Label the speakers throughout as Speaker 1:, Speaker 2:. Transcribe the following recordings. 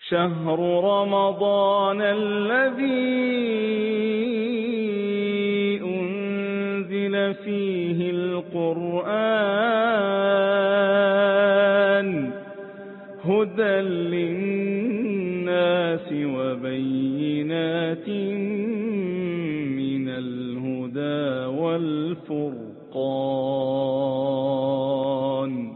Speaker 1: شهر رمضان الذي أنزل فيه القرآن هدى للناس وبينات من الهدى والفرقان.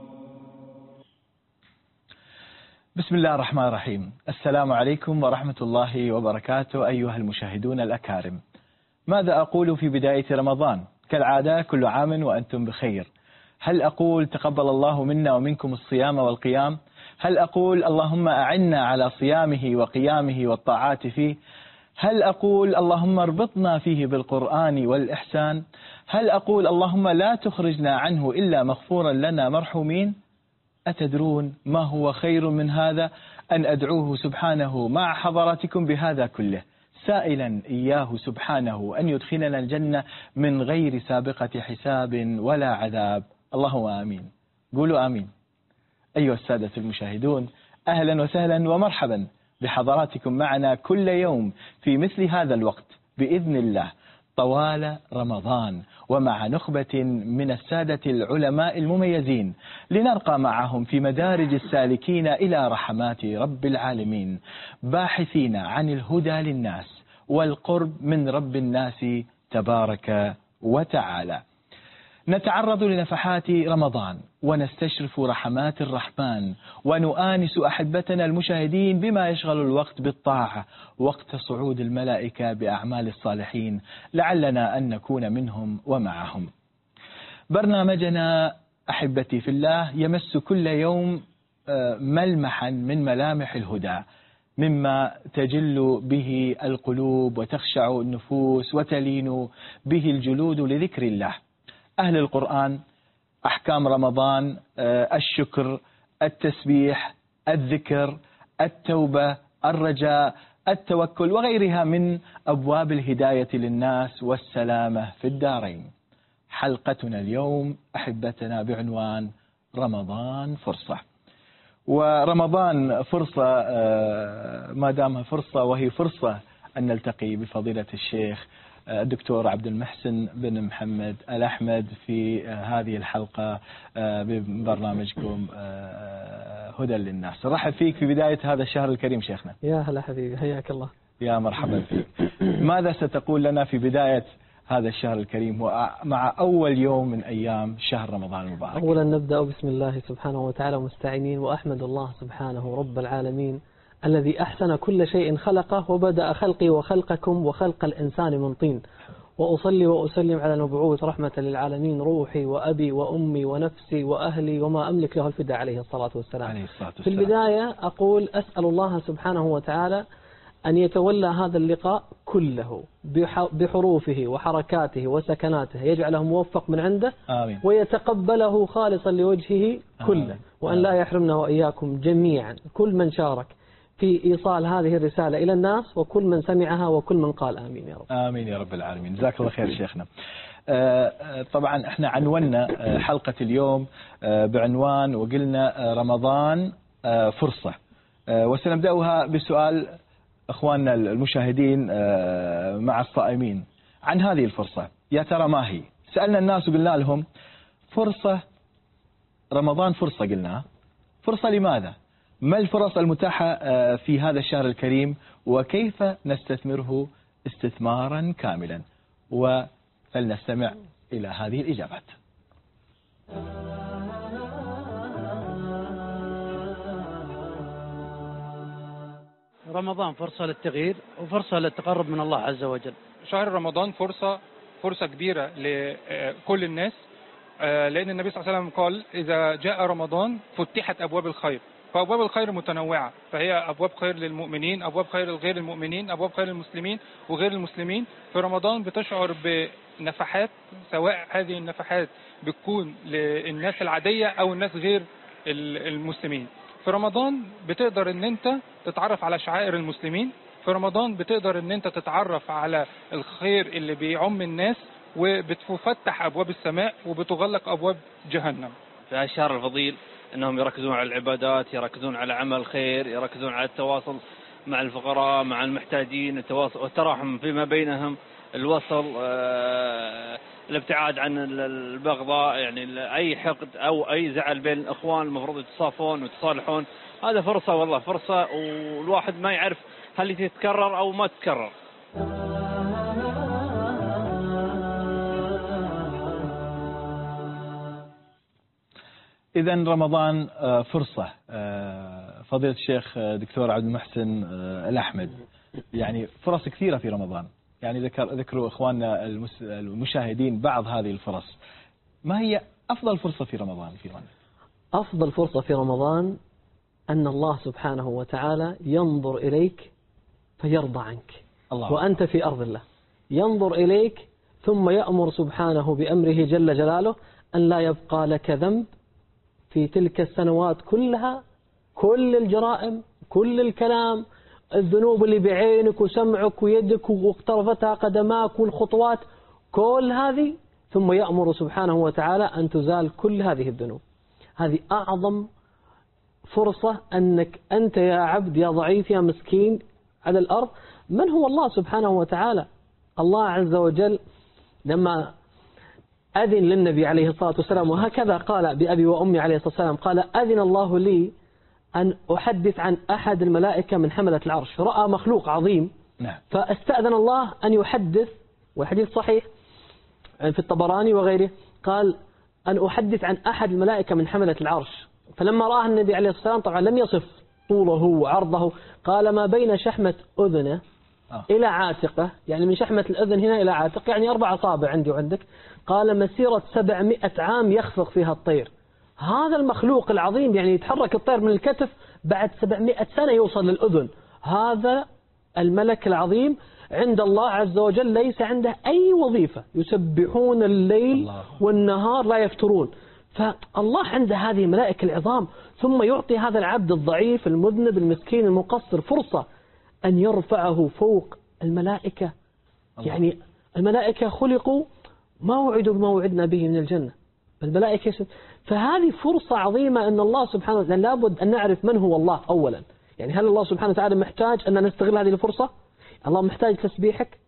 Speaker 2: بسم الله الرحمن الرحيم. السلام عليكم ورحمة الله وبركاته أيها المشاهدون الأكارم. ماذا أقول في بداية رمضان؟ كالعادة كل عام وأنتم بخير. هل أقول تقبل الله منا ومنكم الصيام والقيام؟ هل أقول اللهم أعنا على صيامه وقيامه والطاعات فيه؟ هل أقول اللهم اربطنا فيه بالقرآن والإحسان؟ هل أقول اللهم لا تخرجنا عنه إلا مغفورا لنا مرحومين؟ أتدرون ما هو خير من هذا؟ أن أدعوه سبحانه مع حضراتكم بهذا كله، سائلا إياه سبحانه أن يدخلنا الجنة من غير سابقة حساب ولا عذاب. اللهم آمين. قولوا آمين. أيها السادة المشاهدون، أهلا وسهلا ومرحبا بحضراتكم معنا كل يوم في مثل هذا الوقت بإذن الله طوال رمضان، ومع نخبة من السادة العلماء المميزين لنرقى معهم في مدارج السالكين إلى رحمات رب العالمين، باحثين عن الهدى للناس والقرب من رب الناس تبارك وتعالى. نتعرض لنفحات رمضان ونستشرف رحمات الرحمن ونؤانس أحبتنا المشاهدين بما يشغل الوقت بالطاعة وقت صعود الملائكة بأعمال الصالحين، لعلنا أن نكون منهم ومعهم. برنامجنا أحبتي في الله يمس كل يوم ملمحا من ملامح الهدى، مما تجل به القلوب وتخشع النفوس وتلين به الجلود لذكر الله. أهل القرآن، أحكام رمضان، الشكر، التسبيح، الذكر، التوبة، الرجاء، التوكل وغيرها من أبواب الهداية للناس والسلامة في الدارين. حلقتنا اليوم أحبتنا بعنوان رمضان فرصة. ورمضان فرصة، ما دامها فرصة وهي فرصة أن نلتقي بفضيلة الشيخ الدكتور عبد المحسن بن محمد الأحمد في هذه الحلقة ببرنامجكم هدى للناس. رحب فيك في بداية هذا الشهر الكريم شيخنا.
Speaker 3: يا هلا حبيبي، حياك الله.
Speaker 2: يا مرحبا فيك. ماذا ستقول لنا في بداية هذا الشهر الكريم ومع أول يوم من أيام شهر رمضان المبارك؟
Speaker 3: أولا نبدأ بسم الله سبحانه وتعالى مستعينين، وأحمد الله سبحانه رب العالمين الذي أحسن كل شيء خلقه وبدأ خلقي وخلقكم وخلق الإنسان من طين، وأصلي وأسلم على المبعوث رحمة للعالمين، روحي وأبي وأمي ونفسي وأهلي وما أملك له الفداء عليه الصلاة والسلام. في البداية أقول أسأل الله سبحانه وتعالى أن يتولى هذا اللقاء كله بحروفه وحركاته وسكناته، يجعله موفق من عنده.
Speaker 2: آمين.
Speaker 3: ويتقبله خالصا لوجهه كله.
Speaker 2: آمين.
Speaker 3: وأن لا يحرمنا وإياكم جميعا كل من شارك في إيصال هذه الرسالة إلى الناس وكل من سمعها وكل من قال آمين يا رب.
Speaker 2: آمين يا رب العالمين. جزاك الله خير شيخنا. طبعا احنا عنونا حلقة اليوم بعنوان وقلنا رمضان فرصة، وسنبدأها بسؤال أخواننا المشاهدين مع الصائمين عن هذه الفرصة. يا ترى ما هي؟ سألنا الناس وقلنا لهم فرصة رمضان، فرصة قلنا فرصة لماذا؟ ما الفرص المتاحة في هذا الشهر الكريم وكيف نستثمره استثمارا كاملا؟ وفلنستمع إلى هذه الإجابات.
Speaker 4: رمضان فرصة للتغيير وفرصة للتقرب من الله عز وجل.
Speaker 5: شهر رمضان فرصة كبيرة لكل الناس، لأن النبي صلى الله عليه وسلم قال إذا جاء رمضان فتحت أبواب الخير، فأبواب الخير متنوعة، فهي أبواب خير للمؤمنين، أبواب خير لغير المؤمنين، أبواب خير للمسلمين وغير المسلمين. في رمضان بتشعر بنفحات، سواء هذه النفحات بتكون للناس العادية أو الناس غير المسلمين. في رمضان بتقدر ان انت تتعرف على شعائر المسلمين، في رمضان بتقدر ان انت تتعرف على الخير اللي بيعم الناس، وبتفتح ابواب السماء وبتغلق ابواب جهنم.
Speaker 6: في هذا الشهر الفضيل أنهم يركزون على العبادات، يركزون على عمل خير، يركزون على التواصل مع الفقراء، مع المحتاجين، التواصل والتراحم فيما بينهم، الوصل، الابتعاد عن البغضاء، يعني أي حقد أو أي زعل بين الأخوان المفروض يتصافون ويتصالحون. هذا فرصة، والله فرصة، والواحد ما يعرف هل تتكرر أو ما تتكرر.
Speaker 2: إذن رمضان فرصة. فضيلة الشيخ دكتور عبد المحسن الأحمد، يعني فرص كثيرة في رمضان، يعني ذكروا إخواننا المشاهدين بعض هذه الفرص. ما هي أفضل فرصة في رمضان في رمضان؟
Speaker 3: أفضل فرصة في رمضان أن الله سبحانه وتعالى ينظر إليك فيرضى عنك، الله، وأنت في أرض الله، ينظر إليك ثم يأمر سبحانه بأمره جل جلاله أن لا يبقى لك ذنب في تلك السنوات كلها، كل الجرائم، كل الكلام، الذنوب اللي بعينك وسمعك ويدك واقترفتها قدماك والخطوات، كل هذه، ثم يأمر سبحانه وتعالى أن تزال كل هذه الذنوب. هذه أعظم فرصة، أنك أنت يا عبد يا ضعيف يا مسكين على الأرض، من هو الله سبحانه وتعالى؟ الله عز وجل لما أذن للنبي عليه الصلاة والسلام، وهكذا قال بأبي وأمي عليه الصلاة والسلام، قال أذن الله لي أن أحدث عن أحد الملائكة من حملة العرش، رأى مخلوق عظيم فاستأذن الله أن يحدث، والحديث صحيح في الطبراني وغيره، قال أن أحدث عن أحد الملائكة من حملة العرش. فلما رآه النبي عليه الصلاة والسلام طبعا لم يصف طوله وعرضه، قال ما بين شحمة أذنه إلى عاتقه، يعني من شحمة الأذن هنا إلى عاتق، يعني 4 أصابع عندي وعندك، قال مسيرة 700 عام يخفق فيها الطير. هذا المخلوق العظيم يعني يتحرك الطير من الكتف بعد 700 سنة يوصل للأذن. هذا الملك العظيم عند الله عز وجل ليس عنده أي وظيفة، يسبحون الليل والنهار لا يفترون. فالله عنده هذه الملائكة العظام، ثم يعطي هذا العبد الضعيف المذنب المسكين المقصر فرصة أن يرفعه فوق الملائكة. يعني الملائكة خلقوا ما وعدوا بما وعدنا به من الجنة، الملائكة. فهذه فرصة عظيمة أن الله سبحانه وتعالى، لابد أن نعرف من هو الله أولا. يعني هل الله سبحانه وتعالى محتاج أن نستغل هذه الفرصة؟ الله محتاج تسبيحك؟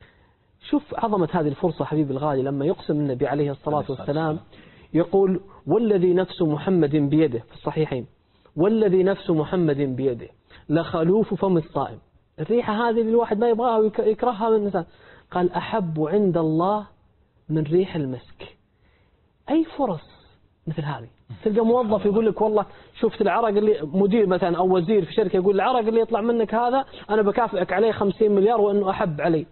Speaker 3: شوف عظمة هذه الفرصة حبيبي الغالي، لما يقسم النبي عليه الصلاة والسلام يقول والذي نفس محمد بيده في الصحيحين، والذي نفس محمد بيده لخلوف فم الصائم. الريحة هذه اللي الواحد ما يبغاها ويكرهها من الإنسان، قال أحب عند الله من ريح المسك. أي فرص مثل هذه؟ تلقى موظف يقول لك والله شفت العرق اللي مدير مثلا أو وزير في شركة يقول العرق اللي يطلع منك هذا أنا بكافئك عليه 50 مليار وأنه أحب علي.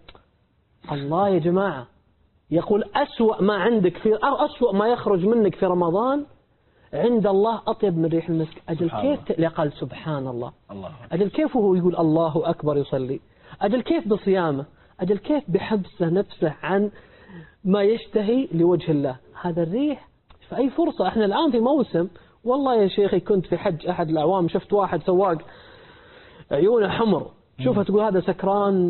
Speaker 3: الله يا جماعة يقول أسوأ ما عندك في أسوأ ما يخرج منك في رمضان عند الله أطيب من ريح المسك. أجل كيف قال سبحان الله، أجل كيف هو يقول الله أكبر يصلي، أجل كيف بصيامه، أجل كيف بحبسه نفسه عن ما يشتهي لوجه الله. هذا الريح. فأي فرصة. احنا الآن في موسم، والله يا شيخي كنت في حج أحد الأعوام، شفت واحد سواق عيونه حمر، شوفها تقول هذا سكران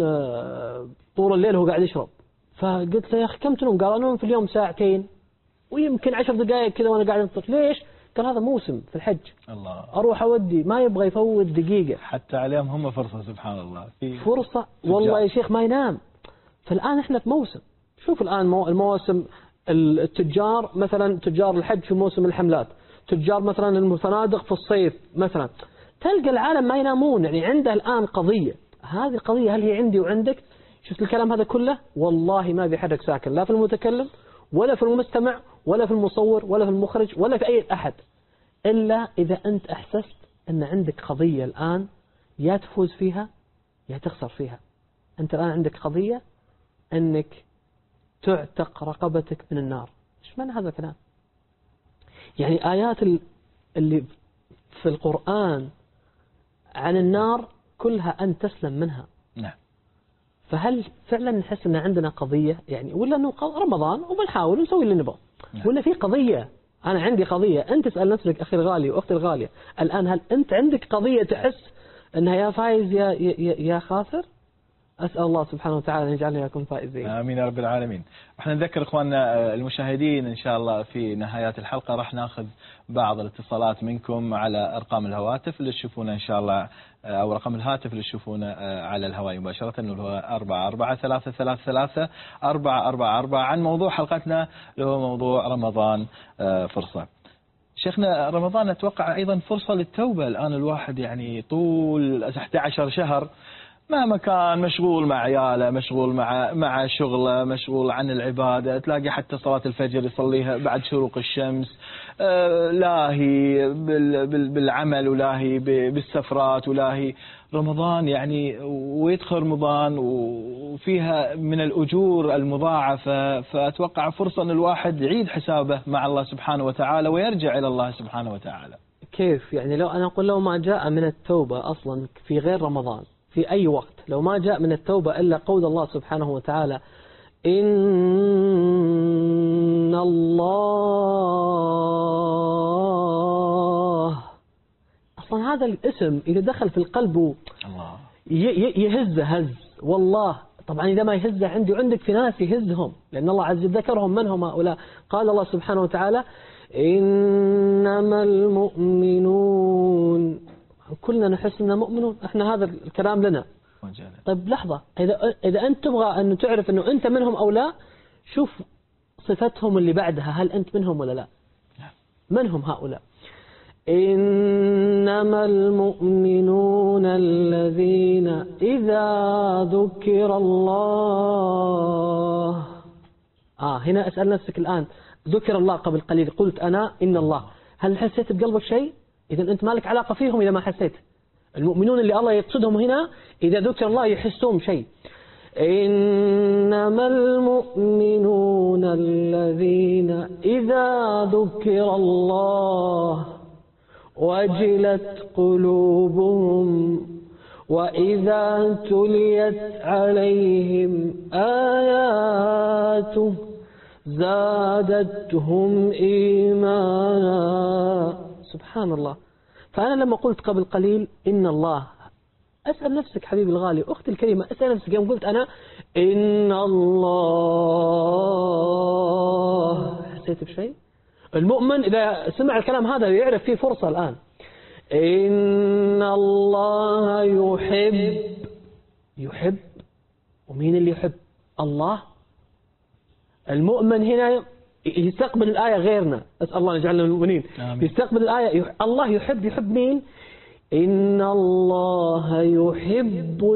Speaker 3: طول الليل هو قاعد يشرب. فقلت له يا أخي كم تنوم؟ قال أنوم في اليوم 2 ساعة ويمكن 10 دقائق كذا وأنا قاعد أنطق. ليش؟ قال هذا موسم في الحج، الله أروح أودي، ما يبغى يفوت دقيقة.
Speaker 2: حتى عليهم هم فرصة سبحان الله، في
Speaker 3: فرصة والله يا شيخ ما ينام. فالآن إحنا في موسم. شوف الآن المواسم، التجار مثلا تجار الحج في موسم الحملات، تجار مثلا الفنادق في الصيف مثلا، تلقى العالم ما ينامون. يعني عنده الآن قضية، هذه القضية هل هي عندي وعندك؟ شفت الكلام هذا كله والله ما بيحرك ساكن، لا في المتكلم ولا في المستمع ولا في المصور ولا في المخرج ولا في أي أحد، إلا إذا أنت أحسست أن عندك قضية الآن يا تفوز فيها يا تخسر فيها. أنت الآن عندك قضية أنك تعتق رقبتك من النار. إيش معنى هذا الكلام؟ يعني آيات اللي في القرآن عن النار كلها أن تسلم منها.
Speaker 2: نعم.
Speaker 3: فهل فعلا نحس أن عندنا قضية يعني، ولا أنه رمضان وبنحاول نسوي اللي نبغى؟ ولا في قضية؟ أنا عندي قضية. أنت تسأل نفسك أخي الغالي وأختي الغالية الآن، هل أنت عندك قضية تحس أنها يا فايز يا خاسر؟ أسأل الله سبحانه وتعالى أن يجعلنا لكم فائزين.
Speaker 2: آمين يا رب العالمين. احنا نذكر إخواننا المشاهدين إن شاء الله في نهايات الحلقة راح ناخذ بعض الاتصالات منكم على أرقام الهواتف اللي تشوفونه إن شاء الله، أو رقم الهاتف اللي تشوفونه على الهواء مباشرة، اللي هو 44333444 عن موضوع حلقتنا اللي هو موضوع رمضان فرصة. شيخنا، رمضان أتوقع أيضا فرصة للتوبة. الآن الواحد يعني طول 11 شهر مهما كان مشغول مع عياله، مشغول مع شغله، مشغول عن العبادة، تلاقي حتى صلاة الفجر يصليها بعد شروق الشمس، لاهي بالعمل ولاهي بالسفرات ولاهي. رمضان يعني ويدخل رمضان وفيها من الأجور المضاعفة، فأتوقع فرصة أن الواحد يعيد حسابه مع الله سبحانه وتعالى ويرجع إلى الله سبحانه وتعالى.
Speaker 3: كيف يعني؟ لو أنا أقول لو ما جاء من التوبة أصلا في غير رمضان في أي وقت، لو ما جاء من التوبة إلا قول الله سبحانه وتعالى إن الله، أصلا هذا الاسم إذا دخل في القلب يهز هز والله. طبعا إذا ما يهزه عندي وعندك في ناس يهزهم، لأن الله عز وجل ذكرهم من هم هؤلاء. قال الله سبحانه وتعالى إنما المؤمنون، كلنا نحس أننا مؤمنون، احنا هذا الكلام لنا. طيب لحظة، إذا أنت تبغى أن تعرف أنه أنت منهم أو لا، شوف صفتهم اللي بعدها، هل أنت منهم ولا لا؟ من هم هؤلاء؟ إنما المؤمنون الذين إذا ذكر الله. هنا أسأل نفسك الآن، ذكر الله قبل قليل قلت أنا إن الله، هل حسيت بقلبك شيء؟ إذا أنت مالك علاقة فيهم إذا ما حسيت. المؤمنون اللي الله يقصدهم هنا إذا ذكر الله يحسون شيء. إنما المؤمنون الذين إذا ذكر الله وجلت قلوبهم وإذا تليت عليهم آياته زادتهم إيمانا. سبحان الله. فأنا لما قلت قبل قليل إن الله، أسأل نفسك حبيبي الغالي أختي الكريمة، أسأل نفسك يوم قلت أنا إن الله، حسيت بشيء؟ المؤمن إذا سمع الكلام هذا يعرف فيه فرصة الآن. إن الله يحب، ومين اللي يحب؟ الله. المؤمن هنا يستقبل الآية غيرنا، أسأل الله أن يجعلنا المؤمنين. يستقبل الآية الله يحب مين؟ إن الله يحب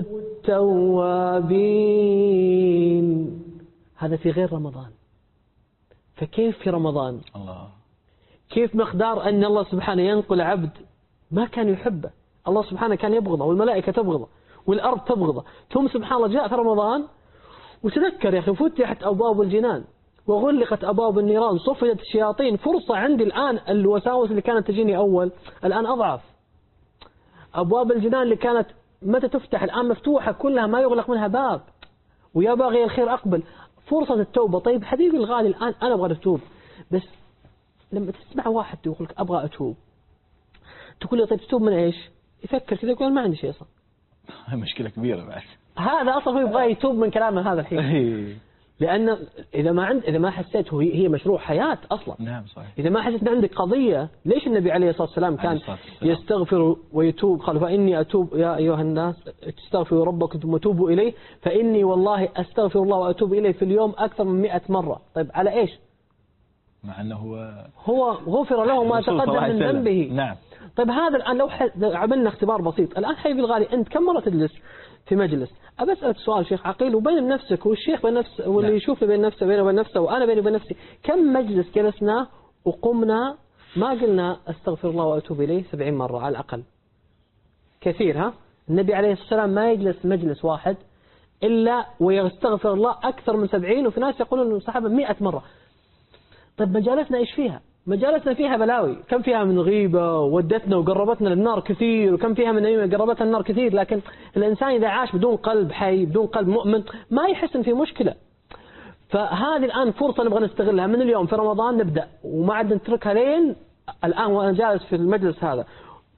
Speaker 3: التوابين. هذا في غير رمضان، فكيف في رمضان؟
Speaker 2: الله.
Speaker 3: كيف مقدار أن الله سبحانه ينقل عبد ما كان يحبه، الله سبحانه كان يبغضه والملائكة تبغضه والأرض تبغضه، ثم سبحان الله جاء في رمضان وتذكر يا أخي فتحت أبواب الجنان وغلقت أبواب النيران صفدت الشياطين. فرصة عندي الآن، الوساوس اللي كانت تجيني أول الآن أضعف. أبواب الجنان اللي كانت متى تفتح الآن مفتوحة كلها، ما يغلق منها باب. ويا باغي الخير أقبل. فرصة التوبة. طيب حبيبي الغالي الآن أنا أبغى أتوب، بس لما تسمع واحد يقول لك أبغى أتوب، تقول له طيب تتوب من إيش؟ يفكر كذا يقول ما عندي شيء أصلا.
Speaker 2: مشكلة كبيرة بعد.
Speaker 3: هذا أصلا هو يبغى يتوب من كلامه هذا الحين. لأن إذا ما حسيت هي مشروع حياة أصلا.
Speaker 2: نعم صحيح.
Speaker 3: إذا ما حسيت أن عندك قضية، ليش النبي عليه الصلاة والسلام كان يستغفر ويتوب؟ قال فإني أتوب يا أيها الناس استغفروا ربكم ثم توبوا إليه فإني والله أستغفر الله وأتوب إليه في اليوم أكثر من 100 مرة. طيب على إيش؟
Speaker 2: مع أنه
Speaker 3: هو غفر له ما تقدم من ذنبه.
Speaker 2: نعم.
Speaker 3: طيب هذا الآن لو عملنا اختبار بسيط الآن حبيبي الغالي، أنت كم مرة تجلس في مجلس؟ أبى أسألك سؤال شيخ عقيل وبين نفسك والشيخ بين نفسه واللي يشوف بين نفسه بينه وبين نفسه وأنا بيني وبين نفسي، كم مجلس جلسنا وقمنا ما قلنا أستغفر الله وأتوب إليه 70 مرة على الأقل؟ كثير ها؟ النبي عليه الصلاة والسلام ما يجلس مجلس واحد إلا ويستغفر الله أكثر من 70، وفي ناس يقولون الصحابة 100 مرة. طيب مجالسنا إيش فيها؟ مجالسنا فيها بلاوي، كم فيها من غيبة ودتنا وقربتنا للنار كثير، وكم فيها من نعيمة قربتنا النار كثير. لكن الإنسان إذا عاش بدون قلب حي بدون قلب مؤمن ما يحس إن في مشكلة. فهذه الآن فرصة نبغى نستغلها من اليوم في رمضان، نبدأ وما عاد نتركها لين الآن وأنا جالس في المجلس هذا.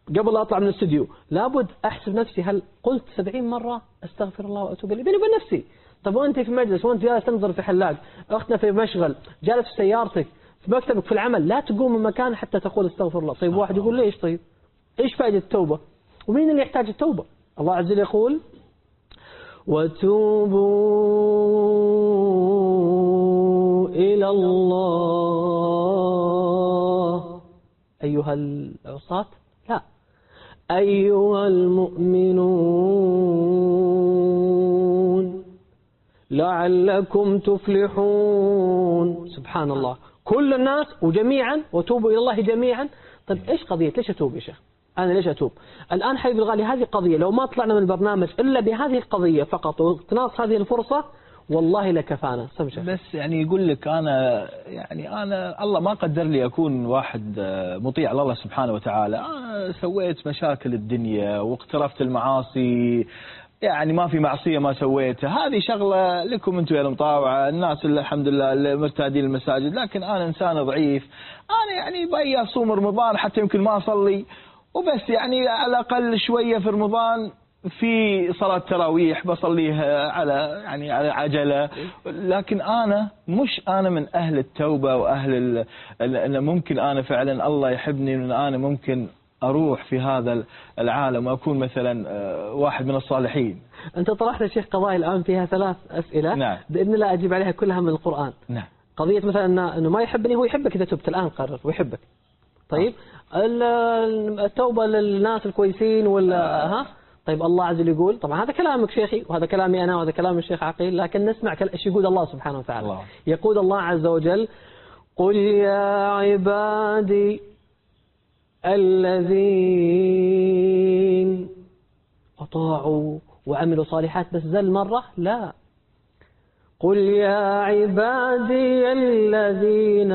Speaker 3: قبل لا أطلع من الاستديو لابد أحسب نفسي، هل قلت 70 مرة أستغفر الله وأتوب إليه بيني وبين نفسي. طب وأنت في مجلس وأنت جالس تنظر في حلاق، أختنا في مشغل، جالس في سيارتك، في مكتبك، في العمل، لا تقوم من مكان حتى تقول استغفر الله. طيب واحد يقول ليش؟ طيب إيش فائدة التوبة؟ ومين اللي يحتاج التوبة؟ الله عز وجل يقول وتوبوا إلى الله أيها العصاة، لا، أيها المؤمنون لعلكم تفلحون. سبحان الله، كل الناس وجميعا، وتوبوا إلى الله جميعا. طيب إيش قضية ليش أتوب يا شيخ؟ أنا ليش أتوب؟ الآن حبيبي الغالي هذه قضية، لو ما طلعنا من البرنامج إلا بهذه القضية فقط واقتناص هذه الفرصة والله لكفانا.
Speaker 2: بس يعني يقول لك أنا الله ما قدر لي أكون واحد مطيع لله سبحانه وتعالى. أنا سويت مشاكل الدنيا واقترفت المعاصي، يعني ما في معصية ما سويتها. هذه شغلة لكم أنتم يا المطاوعة، الناس اللي الحمد لله اللي مرتادين المساجد، لكن أنا إنسان ضعيف. أنا يعني بأي أصوم رمضان حتى يمكن ما أصلي وبس، يعني على الأقل شوية في رمضان في صلاة تراويح بصليها على عجلة، لكن أنا مش أنا من أهل التوبة وأهل أن ممكن أنا فعلا الله يحبني أن أنا ممكن أروح في هذا العالم وأكون مثلا واحد من الصالحين.
Speaker 3: أنت طرحت يا شيخ قضايا الآن فيها 3 أسئلة.
Speaker 2: نعم.
Speaker 3: بإذن الله أجيب عليها كلها من القرآن.
Speaker 2: نعم.
Speaker 3: قضية مثلا أنه ما يحبني، هو يحبك إذا تبت الآن قرر ويحبك. طيب التوبة للناس الكويسين ولا ها؟ طيب الله عز وجل يقول، طبعا هذا كلامك شيخي وهذا كلامي أنا وهذا كلام الشيخ عقيل، لكن نسمع ايش يقول الله سبحانه وتعالى.
Speaker 2: الله.
Speaker 3: يقول الله عز وجل قل يا عبادي الذين أطاعوا وعملوا صالحات، بس ذل مرة لا، قل يا عبادي الذين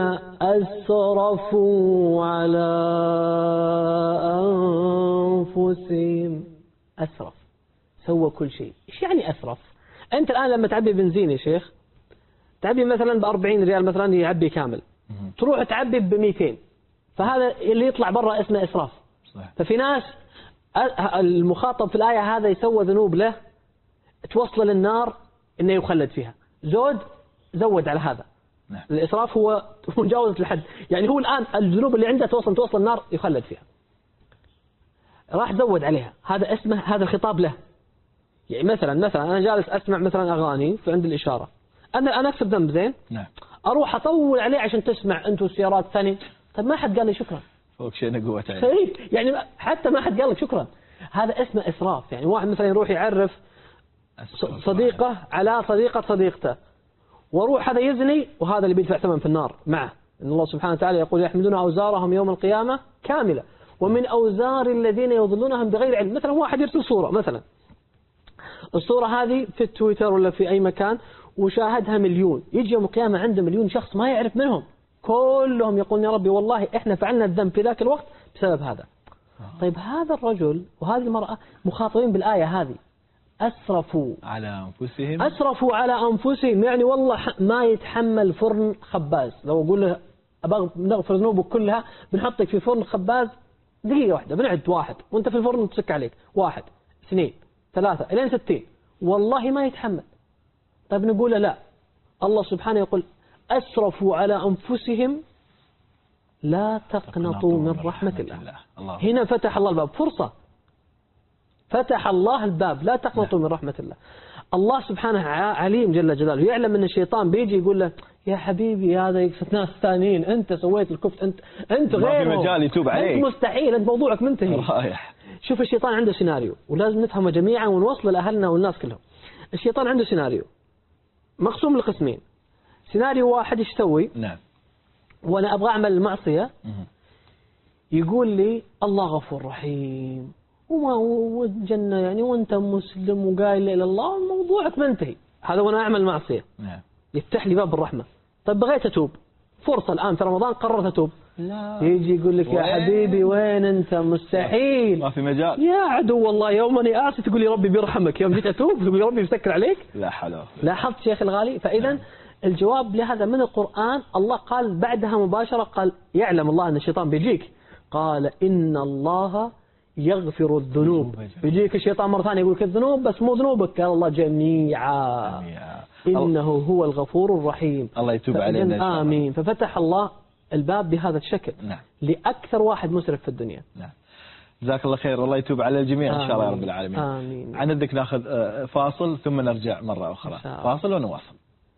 Speaker 3: أسرفوا على أنفسهم. أسرف، سوى كل شيء. إيش يعني أسرف؟ أنت الآن لما تعبي بنزين يا شيخ، تعبي مثلا ب40 ريال مثلا يعبي كامل، تروح تعبي ب200، فهذا اللي يطلع برا اسمه إسراف.
Speaker 2: صحيح.
Speaker 3: ففي ناس المخاطب في الآية هذا يسوى ذنوب له توصل للنار إنه يخلد فيها. زود على هذا.
Speaker 2: نعم.
Speaker 3: الإسراف هو مجاوزة الحد، يعني هو الآن الذنوب اللي عنده توصل النار يخلد فيها، راح زود عليها. هذا اسمه، هذا الخطاب له. يعني مثلا أنا جالس أسمع مثلا أغاني في عند الإشارة، أنا أكسب ذنب زين.
Speaker 2: نعم.
Speaker 3: أروح أطول عليه عشان تسمع أنتوا السيارات ثاني. طيب ما حد قال لي شكرا.
Speaker 2: فوق شيء قوة عين.
Speaker 3: يعني حتى ما حد قال لك شكرا. هذا اسمه إسراف. يعني واحد مثلا يروح يعرف صديقه على صديقة صديقته، وروح هذا يزني وهذا اللي بيدفع ثمن في النار معه. إن الله سبحانه وتعالى يقول يحملون أوزارهم يوم القيامة كاملة ومن أوزار الذين يضلونهم بغير علم. مثلا واحد يرسل صورة، مثلا الصورة هذه في التويتر ولا في أي مكان وشاهدها 1,000,000، يجي يوم القيامة عنده 1,000,000 شخص ما يعرف منهم، كلهم يقولون يا ربي والله إحنا فعلنا الذنب في ذاك الوقت بسبب هذا. طيب هذا الرجل وهذه المرأة مخاطبين بالآية هذه، أسرفوا على أنفسهم، يعني والله ما يتحمل فرن خباز. لو أقول له أبغى نغفر ذنوبك كلها بنحطك في فرن خباز دقيقة واحدة، بنعد 1 وأنت في الفرن تسك عليك 1 2 3 إلين 60، والله ما يتحمل. طيب نقول لا، الله سبحانه يقول أسرفوا على أنفسهم لا تقنطوا من رحمة الله. هنا فتح الله الباب، فرصة، فتح الله الباب، لا تقنطوا من رحمة الله. الله سبحانه عليم جل جلاله، يعلم أن الشيطان بيجي يقول له يا حبيبي هذا يكفت ناس ثانيين، أنت سويت الكفت، أنت غيرهم،
Speaker 2: ما في مجال يتوب عليك،
Speaker 3: أنت مستحيل، أنت موضوعك منتهي.
Speaker 2: رايح.
Speaker 3: شوف الشيطان عنده سيناريو ولازم نفهمه جميعا ونوصل لأهلنا والناس كلهم. الشيطان عنده سيناريو مقسوم لقسمين. سيناريو واحد ايش يسوي؟
Speaker 2: نعم.
Speaker 3: وأنا أبغى أعمل المعصية، يقول لي الله غفور رحيم والجنة يعني وأنت مسلم وقايل إلى الله موضوعك منتهي، هذا وأنا أعمل معصية.
Speaker 2: نعم.
Speaker 3: يفتح لي باب الرحمة. طيب بغيت أتوب، فرصة الآن في رمضان قررت أتوب، لا. يجي يقول لك يا حبيبي وين أنت، مستحيل،
Speaker 2: ما في مجال
Speaker 3: يا عدو والله، يوم أني آسف تقول لي ربي بيرحمك، يوم جيت أتوب تقول لي ربي بيسكر عليك.
Speaker 2: لا حلو.
Speaker 3: لاحظت شيخ الغالي؟ فإذا الجواب لهذا من القرآن. الله قال بعدها مباشرة، قال يعلم الله أن الشيطان بيجيك، قال إن الله يغفر الذنوب. يجيك الشيطان مرة ثانية يقول لك الذنوب بس مو ذنوبك، قال الله جميعا إنه هو الغفور الرحيم.
Speaker 2: الله يتوب علينا.
Speaker 3: آمين. ففتح الله الباب بهذا الشكل لأكثر واحد مسرف في الدنيا.
Speaker 2: جزاك الله خير. الله يتوب على الجميع إن شاء الله يا رب العالمين.
Speaker 3: آمين.
Speaker 2: عن ذلك ناخذ فاصل ثم نرجع مرة أخرى. فاصل ونواصل.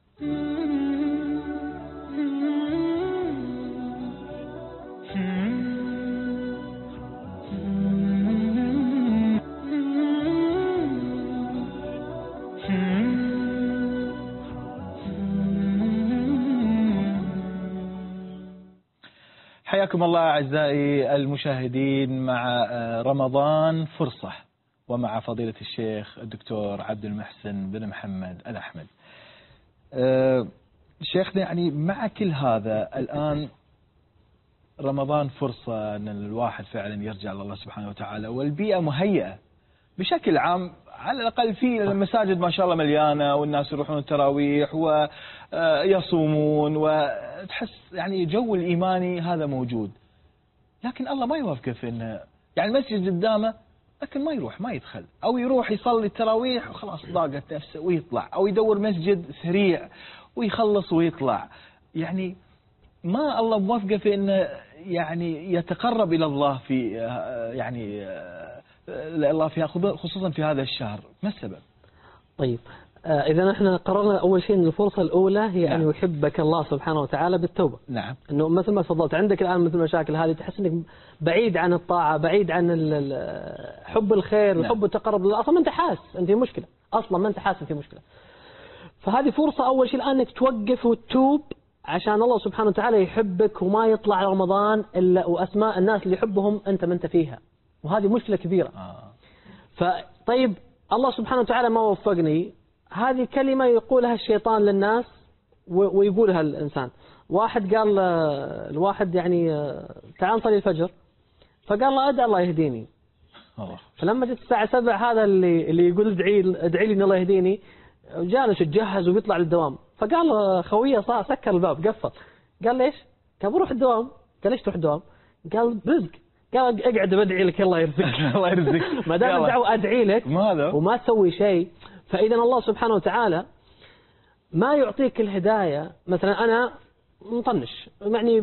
Speaker 2: حياكم الله أعزائي المشاهدين مع رمضان فرصة، ومع فضيلة الشيخ الدكتور عبد المحسن بن محمد الأحمد. شيخنا يعني مع كل هذا الآن رمضان فرصة أن الواحد فعلا يرجع لله سبحانه وتعالى، والبيئة مهيئة بشكل عام، على الأقل في المساجد ما شاء الله مليانة والناس يروحون التراويح ويصومون، وتحس يعني جو الإيماني هذا موجود. لكن الله ما يوفقه في إنه يعني المسجد قدامه لكن ما يروح ما يدخل، أو يروح يصلي التراويح وخلاص ضاقت نفسه ويطلع، أو يدور مسجد سريع ويخلص ويطلع. يعني ما الله موفقه في إنه يعني يتقرب إلى الله في يعني الله فيها، خصوصا في هذا الشهر. ما السبب؟
Speaker 3: طيب إذا احنا قررنا أول شيء أن الفرصة الأولى هي أن يحبك الله سبحانه وتعالى بالتوبة.
Speaker 2: نعم.
Speaker 3: أنه مثل ما تفضلت عندك الآن مثل المشاكل هذه تحس أنك بعيد عن الطاعة، بعيد عن حب الخير وحب التقرب لله، أصلا ما أنت حاس أنت في مشكلة، أصلا ما أنت حاس أنت في مشكلة. فهذه فرصة أول شيء الآن أنك توقف وتتوب عشان الله سبحانه وتعالى يحبك، وما يطلع رمضان إلا وأسماء الناس اللي يحبهم أنت ما أنت فيها، وهذه مشكلة كبيرة. فطيب الله سبحانه وتعالى ما وفقني، هذه كلمة يقولها الشيطان للناس ويقولها الإنسان. واحد قال الواحد يعني تعال نصلي الفجر، فقال له أدعى الله يهديني. فلما جت الساعة 7 هذا اللي يقول ادعي لي إن الله يهديني، جالس يتجهز وبيطلع للدوام، فقال له خويه سكر الباب قفل. قال ليش؟ قال بروح الدوام. قال ليش تروح الدوام؟ قال رزق. قال اقعد بدعي لك الله يرزقك. الله يرزقك. ما دام الدعوة ادعي لك وما تسوي شيء، فاذا الله سبحانه وتعالى ما يعطيك الهداية. مثلا انا مطنش يعني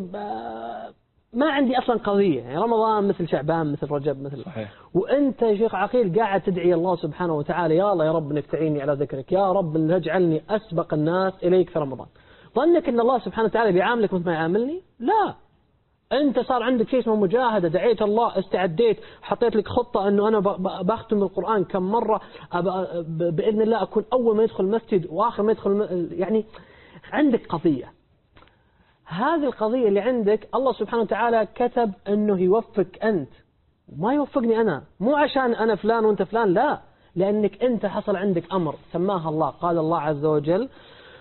Speaker 3: ما عندي اصلا قضية، يعني رمضان مثل شعبان مثل رجب مثل صحيح. وانت يا شيخ عقيل قاعد تدعي الله سبحانه وتعالى يا الله يا رب انك تعيني على ذكرك، يا رب ان تجعلني اسبق الناس اليك في رمضان. ظنك ان الله سبحانه وتعالى بيعاملك مثل ما يعاملني؟ لا، انت صار عندك شيء اسمه مجاهدة، دعيت الله، استعديت، حطيت لك خطة انه انا بختم القرآن كم مرة، باذن الله اكون اول ما يدخل المسجد واخر ما يدخل يعني عندك قضية. هذه القضية اللي عندك الله سبحانه وتعالى كتب أنه يوفق أنت، ما يوفقني أنا، مو عشان أنا فلان وأنت فلان، لا، لأنك أنت حصل عندك أمر سماها الله. قال الله عز وجل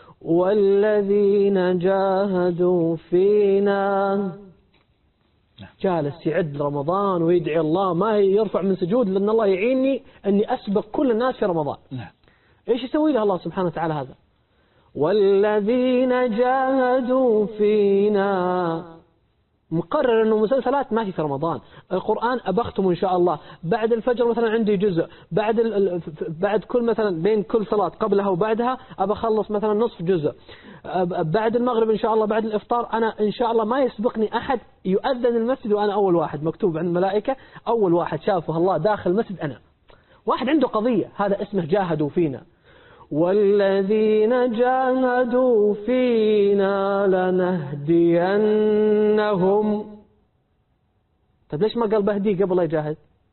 Speaker 3: والذين جاهدوا فينا. جالس يعد رمضان ويدعي الله، ما يرفع من سجود لأن الله يعيني أني أسبق كل الناس في رمضان. إيش يسوي له الله سبحانه وتعالى هذا؟ والذين جاهدوا فينا. مقرر أنه مسلسلات ما في رمضان، القرآن أبختم إن شاء الله، بعد الفجر مثلا عندي جزء، بعد كل مثلا بين كل صلاة قبلها وبعدها أبخلص مثلا نصف جزء، بعد المغرب إن شاء الله بعد الإفطار أنا إن شاء الله ما يسبقني أحد، يؤذن المسجد وأنا أول واحد، مكتوب عند الملائكة أول واحد شافه الله داخل المسجد أنا. واحد عنده قضية، هذا اسمه جاهدوا فينا. والذين جاهدوا فينا لنهدينهم. طيب ليش ما قال بهدي قبل لا يجاهد؟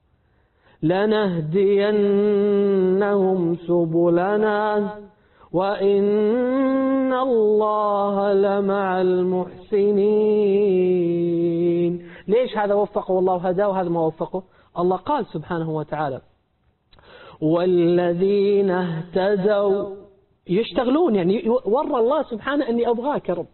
Speaker 3: لنهدينهم سبلنا وإن الله لمع المحسنين. ليش هذا وفقه والله وهداه وهذا ما وفقه؟ الله قال سبحانه وتعالى والذين اهتدوا يشتغلون، يعني ورى الله سبحانه أني أبغاك يا رب.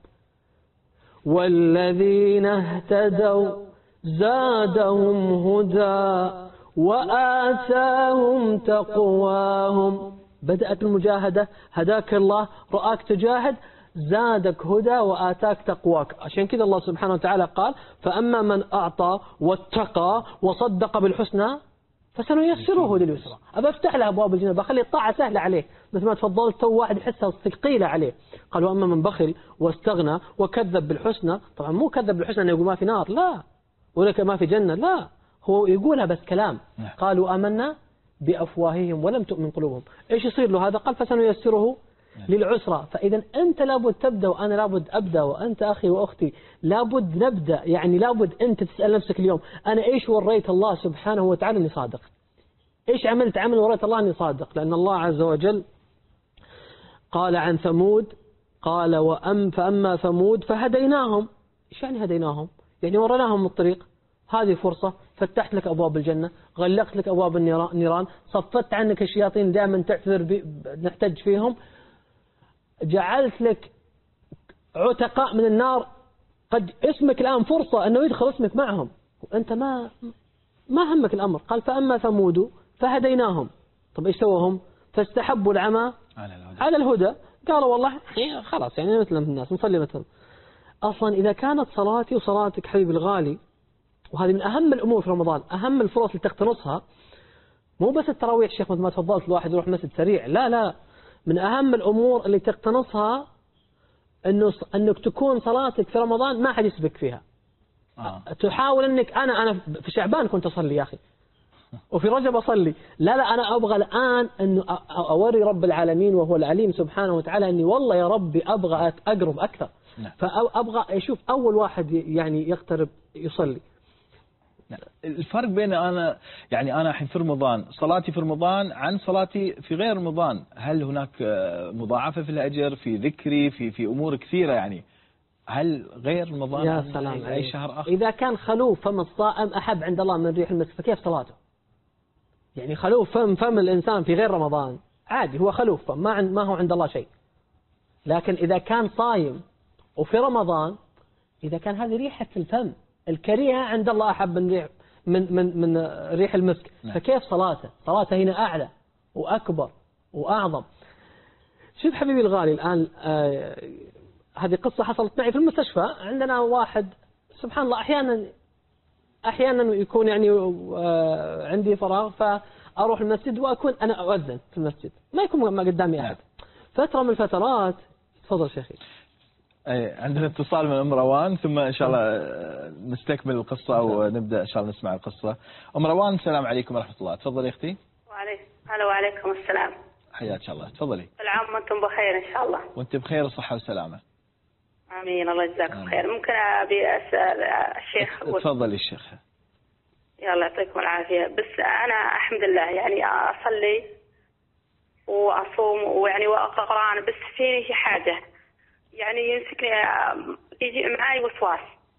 Speaker 3: والذين اهتدوا زادهم هدى وآتاهم تقواهم. بدأت المجاهدة، هداك الله، رآك تجاهد، زادك هدى وآتاك تقواك. عشان كذا الله سبحانه وتعالى قال فأما من أعطى واتقى وصدق بالحسنى فسنيسره لليسرى. أبى أفتح له أبواب الجنة، بخلي الطاعة سهلة عليه، مثل ما تفضلت تو واحد يحسها ثقيلة عليه. قال وأما من بخل واستغنى وكذب بالحسنى، طبعا مو كذب بالحسنى أنه يقول ما في نار، لا، ولا ما في جنة، لا، هو يقولها بس كلام. قالوا آمنا بأفواههم ولم تؤمن قلوبهم. إيش يصير له هذا؟ قال فسنيسره للعسرى. فإذا أنت لابد تبدأ وأنا لابد أبدأ وأنت أخي وأختي لابد نبدأ. يعني لابد أنت تسأل نفسك اليوم أنا إيش وريت الله سبحانه وتعالى أني صادق؟ إيش عملت عمل وريت الله أني صادق؟ لأن الله عز وجل قال عن ثمود قال فأما ثمود فهديناهم. إيش يعني هديناهم؟ يعني ورناهم الطريق. هذه فرصة، فتحت لك أبواب الجنة، غلقت لك أبواب النيران، صفت عنك الشياطين دائما تعتذر نحتج فيهم، جعلت لك عتقاء من النار. قد اسمك الآن فرصة أنه يدخل اسمك معهم وأنت ما همك الأمر. قال فأما ثمود فهديناهم. طب إيش سوهم؟ فاستحبوا العمى على الهدى. قالوا والله خلاص يعني مثل الناس نصلي مثل. أصلا إذا كانت صلاتي وصلاتك حبيبي الغالي، وهذه من أهم الأمور في رمضان، أهم الفرص اللي تقتنصها، مو بس التراويح شيخ مثل ما تفضلت الواحد يروح مسجد سريع، لا، من أهم الأمور اللي تقتنصها أنك تكون صلاتك في رمضان ما حد يسبق فيها. تحاول أنك أنا في شعبان كنت أصلي يا أخي، وفي رجب أصلي، لا أنا أبغى الآن أن أوري رب العالمين وهو العليم سبحانه وتعالى أني والله يا ربي أبغى أقرب أكثر. فأبغى أشوف أول واحد يعني يقترب يصلي.
Speaker 2: الفرق بين أنا الحين في رمضان صلاتي في رمضان عن صلاتي في غير رمضان، هل هناك مضاعفة في الأجر، في ذكري، في أمور كثيرة؟ يعني هل غير رمضان
Speaker 3: يا سلام
Speaker 2: أي شهر آخر؟
Speaker 3: إذا كان خلوف فم الصائم أحب عند الله من ريح المسك، فكيف صلاته؟ يعني خلوف فم الإنسان في غير رمضان عادي، هو خلوف فم ما هو عند الله شيء. لكن إذا كان صايم وفي رمضان، إذا كان هذه ريحة الفم الكريهة عند الله أحب من ريح من ريح المسك، فكيف صلاته هنا أعلى وأكبر وأعظم. شوف حبيبي الغالي الآن هذه قصة حصلت معي في المستشفى. عندنا واحد سبحان الله أحيانا يكون يعني عندي فراغ فأروح المسجد وأكون أنا أؤذن في المسجد، ما يكون ما قدامي أحد. فترة من الفترات، تفضل شيخي.
Speaker 2: عندنا اتصال من أم روان، ثم إن شاء الله نستكمل القصة أو نبدأ إن شاء الله نسمع القصة. أم روان السلام عليكم ورحمة الله، تفضلي أختي.
Speaker 7: وعليكم السلام.
Speaker 2: حياك الله، تفضلي.
Speaker 7: كل عام وأنتم بخير إن شاء الله.
Speaker 2: وأنت بخير وصحة وسلامة.
Speaker 7: آمين، الله يجزاكم خير. ممكن أبي أسأل الشيخ؟
Speaker 2: تفضلي الشيخ.
Speaker 7: يلا يعطيكم العافية. بس أنا الحمد لله يعني أصلي وأصوم ويعني وأقرأ قرآن، بس فيني حاجة يعني يمسكني، يجي معي وسواس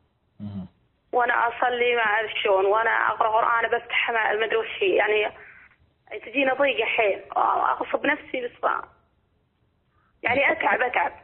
Speaker 7: وأنا أصلي مع الشون وأنا أقرأ قرآن بفتح ما أدري وش هي، يعني تجيني ضيقة حيل، أغصب نفسي بس يعني أتعب.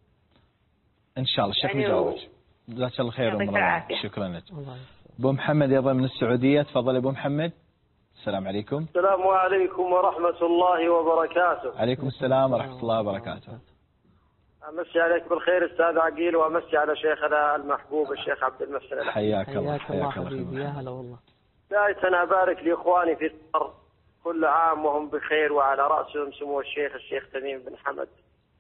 Speaker 2: إن شاء الله الشيخ يجاوبك. جزاك الله خير أم روان، شكرا لك. أبو محمد أيضا من السعودية، تفضل أبو محمد. السلام عليكم.
Speaker 8: السلام عليكم ورحمة الله وبركاته.
Speaker 2: عليكم السلام ورحمة الله وبركاته.
Speaker 8: أمسي عليك بالخير أستاذ عقيل، وأمسي على شيخنا المحبوب الشيخ عبد المحسن.
Speaker 2: حياك الله
Speaker 3: حبيبي، يا هلا والله.
Speaker 8: بداية أنا أبارك لإخواني في قطر، كل عام وهم بخير، وعلى رأسهم سمو الشيخ تميم بن حمد،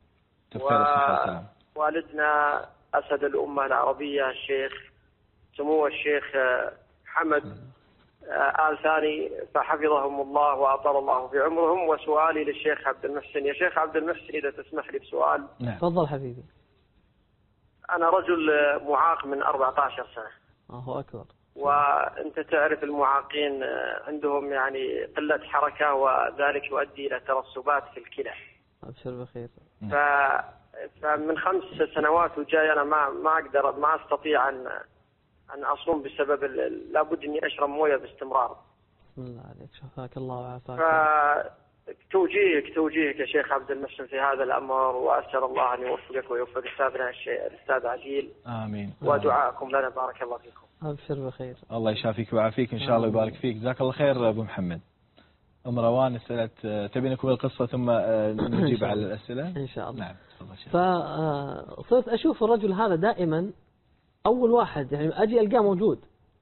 Speaker 8: والدنا أسد الأمة العربية الشيخ سمو الشيخ حمد آل ثاني، فحفظهم الله وأطال الله في عمرهم. وسؤالي للشيخ عبد المحسن، يا شيخ عبد المحسن إذا تسمح لي بسؤال.
Speaker 3: تفضل حبيبي.
Speaker 8: أنا رجل معاق من 14 سنة.
Speaker 3: الله أكبر.
Speaker 8: وأنت تعرف المعاقين عندهم يعني قلة حركة، وذلك يؤدي إلى ترسبات في الكلى.
Speaker 3: أبشر بخير.
Speaker 8: فمن 5 سنوات وجاي أنا ما أستطيع أن أصوم بسبب لابد إني أشرب موية باستمرار.
Speaker 3: بسم الله عليك، شفاك الله وعافاك.
Speaker 8: توجيهك يا شيخ عبد المحسن في هذا الأمر، وأسأل الله أن يوفقك ويوفق أستاذنا الأستاذ عقيل.
Speaker 2: آمين.
Speaker 8: ودعاءكم لنا، بارك الله فيكم.
Speaker 3: أبشر بخير.
Speaker 2: الله يشافيك ويعافيك إن شاء الله ويبارك فيك. جزاك الله خير أبو محمد. أم روان أسئلة تبي نكمل القصة ثم نجيب على الأسئلة؟
Speaker 3: إن شاء الله.
Speaker 2: نعم تفضل شيخ.
Speaker 3: فصرت أشوف الرجل هذا دائما أول واحد، يعني أجي ألقاه موجود.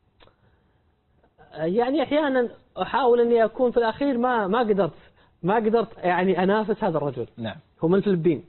Speaker 3: يعني أحيانا أحاول أني أكون في الأخير ما قدرت يعني أنافس هذا الرجل.
Speaker 2: نعم.
Speaker 3: هو من الفلبين.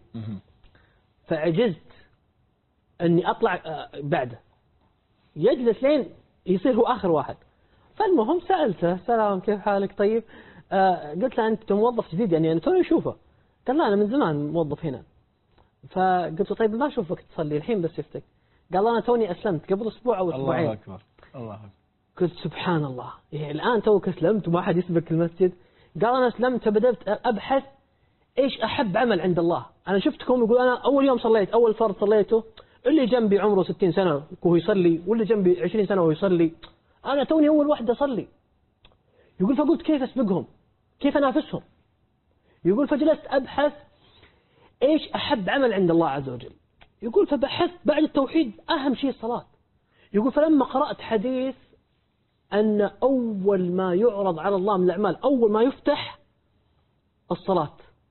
Speaker 3: فعجزت أني أطلع بعده، يجلس لين يصير هو آخر واحد. فالمهم سألته سلام كيف حالك طيب. قلت له أنت موظف جديد يعني أنا توني أشوفه. قال لا أنا من زمان موظف هنا. فقلت له طيب ما أشوفك تصلي الحين بس شفتك. قال أنا توني أسلمت قبل أسبوع أو أسبوعين.
Speaker 2: الله أكبر الله أكبر.
Speaker 3: قلت سبحان الله، يعني الآن توك أسلمت وما حد يسبق المسجد. قال أنا أسلمت بدأت أبحث إيش أحب عمل عند الله. أنا شفتكم يقول أنا أول يوم صليت أول فرض صليته اللي جنبي عمره 60 سنة وهو يصلي، واللي جنبي 20 سنة وهو يصلي، أنا توني أول واحد أصلي. يقول فقلت كيف أسبقهم، كيف أنافسهم. يقول فجلست أبحث إيش أحب عمل عند الله عز وجل. يقول فبحثت بعد التوحيد أهم شيء الصلاة. يقول فلما قرأت حديث أن أول ما يعرض على الله من الأعمال أول ما يفتح الصلاة،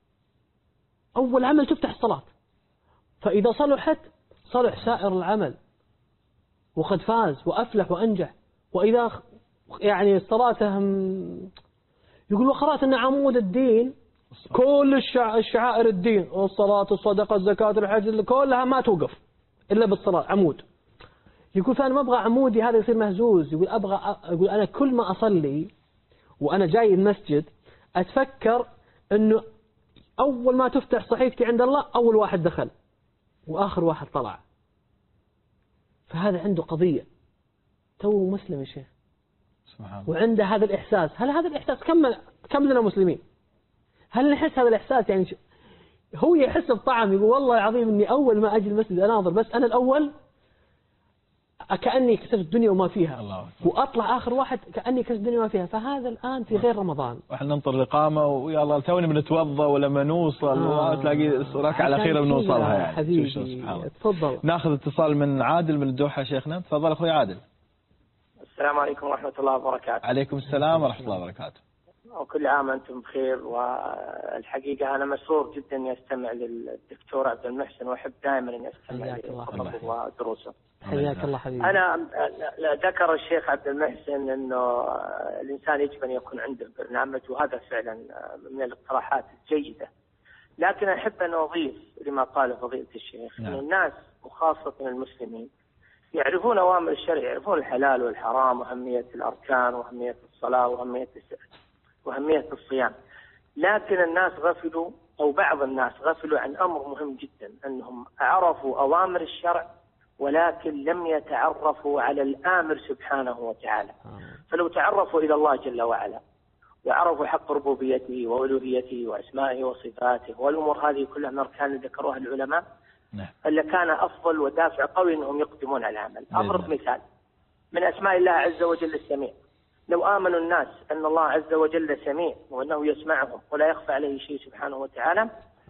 Speaker 3: أول عمل تفتح الصلاة، فإذا صلحت صلح سائر العمل وقد فاز وأفلح وأنجح. وإذا يعني صلاتهم يقول وقرأت أن عمود الدين كل الشعائر الدين الصلاة الصدقة الزكاة الحج كلها ما توقف إلا بالصلاة عمود. يقول فأنا ما أبغى عمودي هذا يصير مهزوز. يقول أنا كل ما أصلي وأنا جاي المسجد أتفكر أنه أول ما تفتح صحيفتي عند الله أول واحد دخل وآخر واحد طلع. فهذا عنده قضية تو مسلم يا شيخ وعنده هذا الإحساس. هل هذا الإحساس كم لنا مسلمين؟ هل نحس هذا الإحساس؟ يعني هو يحس بطعم. يقول والله العظيم إني أول ما أجي المسجد أناظر بس أنا الأول كأني كسبت الدنيا وما فيها، وأطلع آخر واحد كأني كسبت الدنيا وما فيها. فهذا الآن في غير رمضان
Speaker 2: وإحنا ننطر الإقامة ويلا توني بنتوضأ ولما نوصل وتلاقي الصلاة على خير بنوصلها يعني.
Speaker 3: حبيبي تفضل.
Speaker 2: ناخذ اتصال من عادل من الدوحة شيخنا. تفضل أخوي عادل.
Speaker 8: السلام عليكم ورحمة الله وبركاته.
Speaker 2: عليكم السلام ورحمة الله وبركاته.
Speaker 8: وكل عام أنتم بخير. والحقيقة أنا مسرور جدا أني أستمع للدكتور عبد المحسن وأحب دائما أني أستمع لخطبه ودروسه.
Speaker 3: حياك الله حبيبي.
Speaker 8: أنا ذكر الشيخ عبد المحسن أنه الإنسان يجب أن يكون عنده برنامج، وهذا فعلا من الاقتراحات الجيدة. لكن أحب أن أضيف لما قاله فضيلة الشيخ أن الناس وخاصة المسلمين يعرفون أوامر الشرع، يعرفون الحلال والحرام وأهمية الأركان وأهمية الصلاة وأهمية الصيام. لكن الناس غفلوا، أو بعض الناس غفلوا عن أمر مهم جدا، أنهم عرفوا أوامر الشرع ولكن لم يتعرفوا على الآمر سبحانه وتعالى. فلو تعرفوا إلى الله جل وعلا وعرفوا حق ربوبيته وألوهيته وأسمائه وصفاته والأمور هذه كلها من الأركان اللي ذكروها العلماء لكان أفضل ودافع قوي أنهم يقدمون على العمل. أضرب مثال من أسماء الله عز وجل السميع. لو آمنوا الناس أن الله عز وجل سميع وأنه يسمعهم ولا يخفى عليه شيء سبحانه وتعالى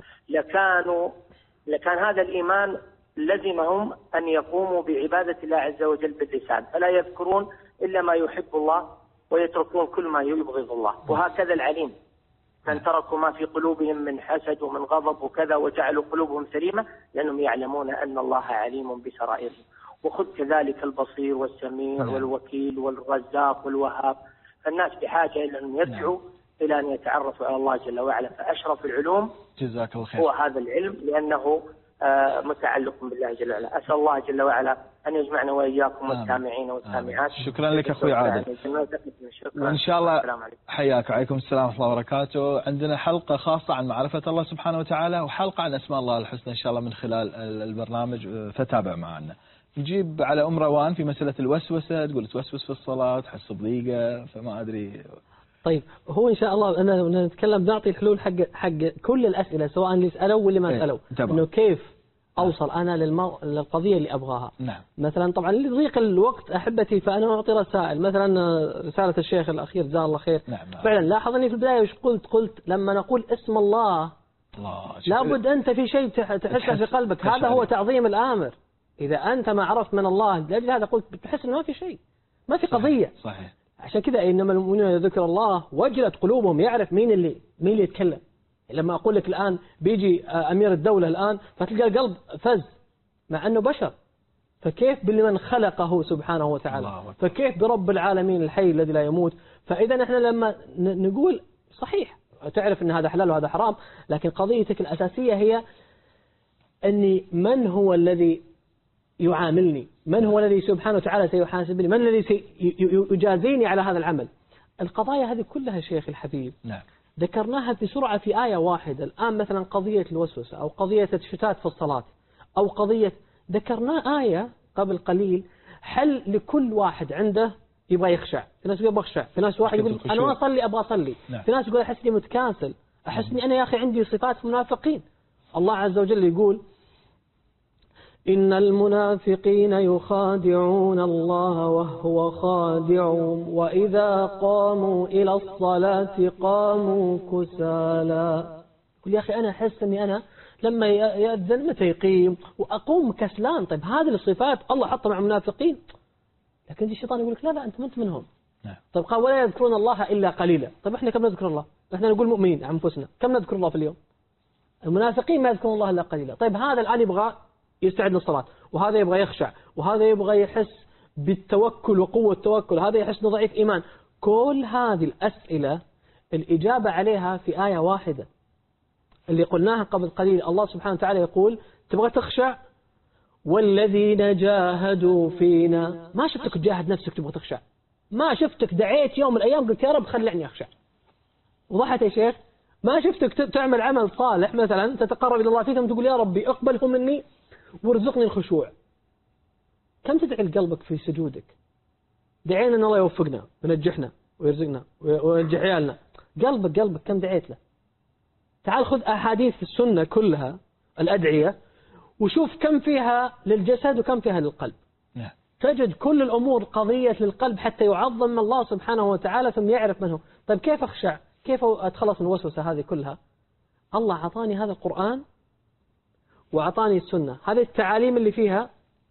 Speaker 8: لكان هذا الإيمان لزمهم أن يقوموا بعبادة الله عز وجل باللسان، فلا يذكرون إلا ما يحب الله ويتركون كل ما يبغض الله. وهكذا العليم من تركوا ما في قلوبهم من حسد ومن غضب وكذا وجعلوا قلوبهم سليمة لأنهم يعلمون أن الله عليم بسرائرهم. وخذ كذلك البصير والسميع والوكيل والرزاق والوهاب. فالناس بحاجة إلى أن يدعوا إلى أن يتعرفوا على الله جل وعلا. فأشرف العلوم
Speaker 2: جزاك الله خير
Speaker 8: هو هذا العلم لأنه متعلق بالله جل وعلا. أسأل الله جل وعلا أن يجمعنا وإياكم والسامعين والسامعات.
Speaker 2: شكرا لك أخوي عادل. وإن شاء الله حياك. وعليكم السلام ورحمة الله وبركاته. عندنا حلقة خاصة عن معرفة الله سبحانه وتعالى وحلقة عن أسماء الله الحسنى إن شاء الله من خلال البرنامج، فتابع معنا. نجيب على أم روان في مسألة الوسوسة، تقول توسوس في الصلاة تحس بضيقة فما أدري.
Speaker 3: طيب هو إن شاء الله أنا نتكلم نعطي الحلول حق كل الأسئلة سواء اللي سألوا واللي ما سألوا. إنه كيف أوصل أنا للقضية اللي أبغاها.
Speaker 2: نعم.
Speaker 3: مثلا طبعا لضيق الوقت أحبتي فأنا أعطي رسائل، مثلا رسالة الشيخ الأخير جزاه الله خير.
Speaker 2: نعم.
Speaker 3: فعلا لاحظني في البداية وش قلت لما نقول اسم الله لابد أنت في شيء تحسه في قلبك، هذا هو تعظيم الآمر. إذا أنت ما عرفت من الله لأجل هذا قلت بتحس إنه ما في شيء، ما في قضية.
Speaker 2: صحيح.
Speaker 3: عشان كذا إنما المؤمنون ذكر الله وجلت قلوبهم، يعرف مين اللي يتكلم. لما أقول لك الآن بيجي أمير الدولة الآن فتلقى القلب فز مع أنه بشر، فكيف بمن خلقه سبحانه وتعالى، فكيف برب العالمين الحي الذي لا يموت. فإذا نحن لما نقول صحيح تعرف أن هذا حلال وهذا حرام، لكن قضيتك الأساسية هي أني من هو الذي يعاملني، من هو الذي سبحانه وتعالى سيحاسبني، من الذي سيجازيني على هذا العمل. القضايا هذه كلها شيخ الحبيب
Speaker 2: نعم.
Speaker 3: ذكرناها بسرعة في آية واحدة. الآن مثلا قضية الوسوسة أو قضية الشتات في الصلاة أو قضية، ذكرنا آية قبل قليل حل لكل واحد عنده يبغى يخشع. في ناس يبغى يخشع، في ناس واحد يقول أنا ما أصلي أبغى أصلي،
Speaker 2: نعم.
Speaker 3: في ناس يقول أحسني متكاسل، أحسني أنا يا أخي عندي صفات منافقين. الله عز وجل يقول إن المنافقين يخادعون الله وهو خادعهم وإذا قاموا إلى الصلاة قاموا كسالى. يقول يا أخي أنا أحس أني أنا لما يأذن متى يقيم وأقوم كسلان. طيب هذه الصفات الله حطها مع المنافقين، لكن الشيطان يقول لك لا أنت ما أنت منهم. طيب قال ولا يذكرون الله إلا قليلا. طيب إحنا كم نذكر الله؟ إحنا نقول مؤمنين عن أنفسنا، كم نذكر الله في اليوم؟ المنافقين ما يذكرون الله إلا قليلا. طيب هذا الآن يبغى يستعد للصلاة، وهذا يبغى يخشع، وهذا يبغى يحس بالتوكل وقوة التوكل، هذا يحس انه ضعيف إيمان. كل هذه الأسئلة الإجابة عليها في آية واحدة اللي قلناها قبل قليل. الله سبحانه وتعالى يقول تبغى تخشع والذين جاهدوا فينا. ما شفتك تجاهد نفسك تبغى تخشع، ما شفتك دعيت يوم من الأيام قلت يا رب خلعني أخشع. وضحت يا شيخ؟ ما شفتك تعمل عمل صالح مثلا تتقرب إلى الله فيه ثم تقول يا ربي اقبله مني وارزقني الخشوع. كم تدعي لقلبك في سجودك؟ دعينا أن الله يوفقنا وينجحنا ويرزقنا وينجح عيالنا. قلبك كم دعيت له؟ تعال خذ أحاديث السنة كلها الأدعية وشوف كم فيها للجسد وكم فيها للقلب. تجد كل الأمور قضية للقلب حتى يعظم الله سبحانه وتعالى ثم يعرف من هو. طيب كيف أخشع؟ كيف أتخلص من الوسوسة هذه كلها؟ الله عطاني هذا القرآن وعطاني السنة، هذه التعاليم اللي فيها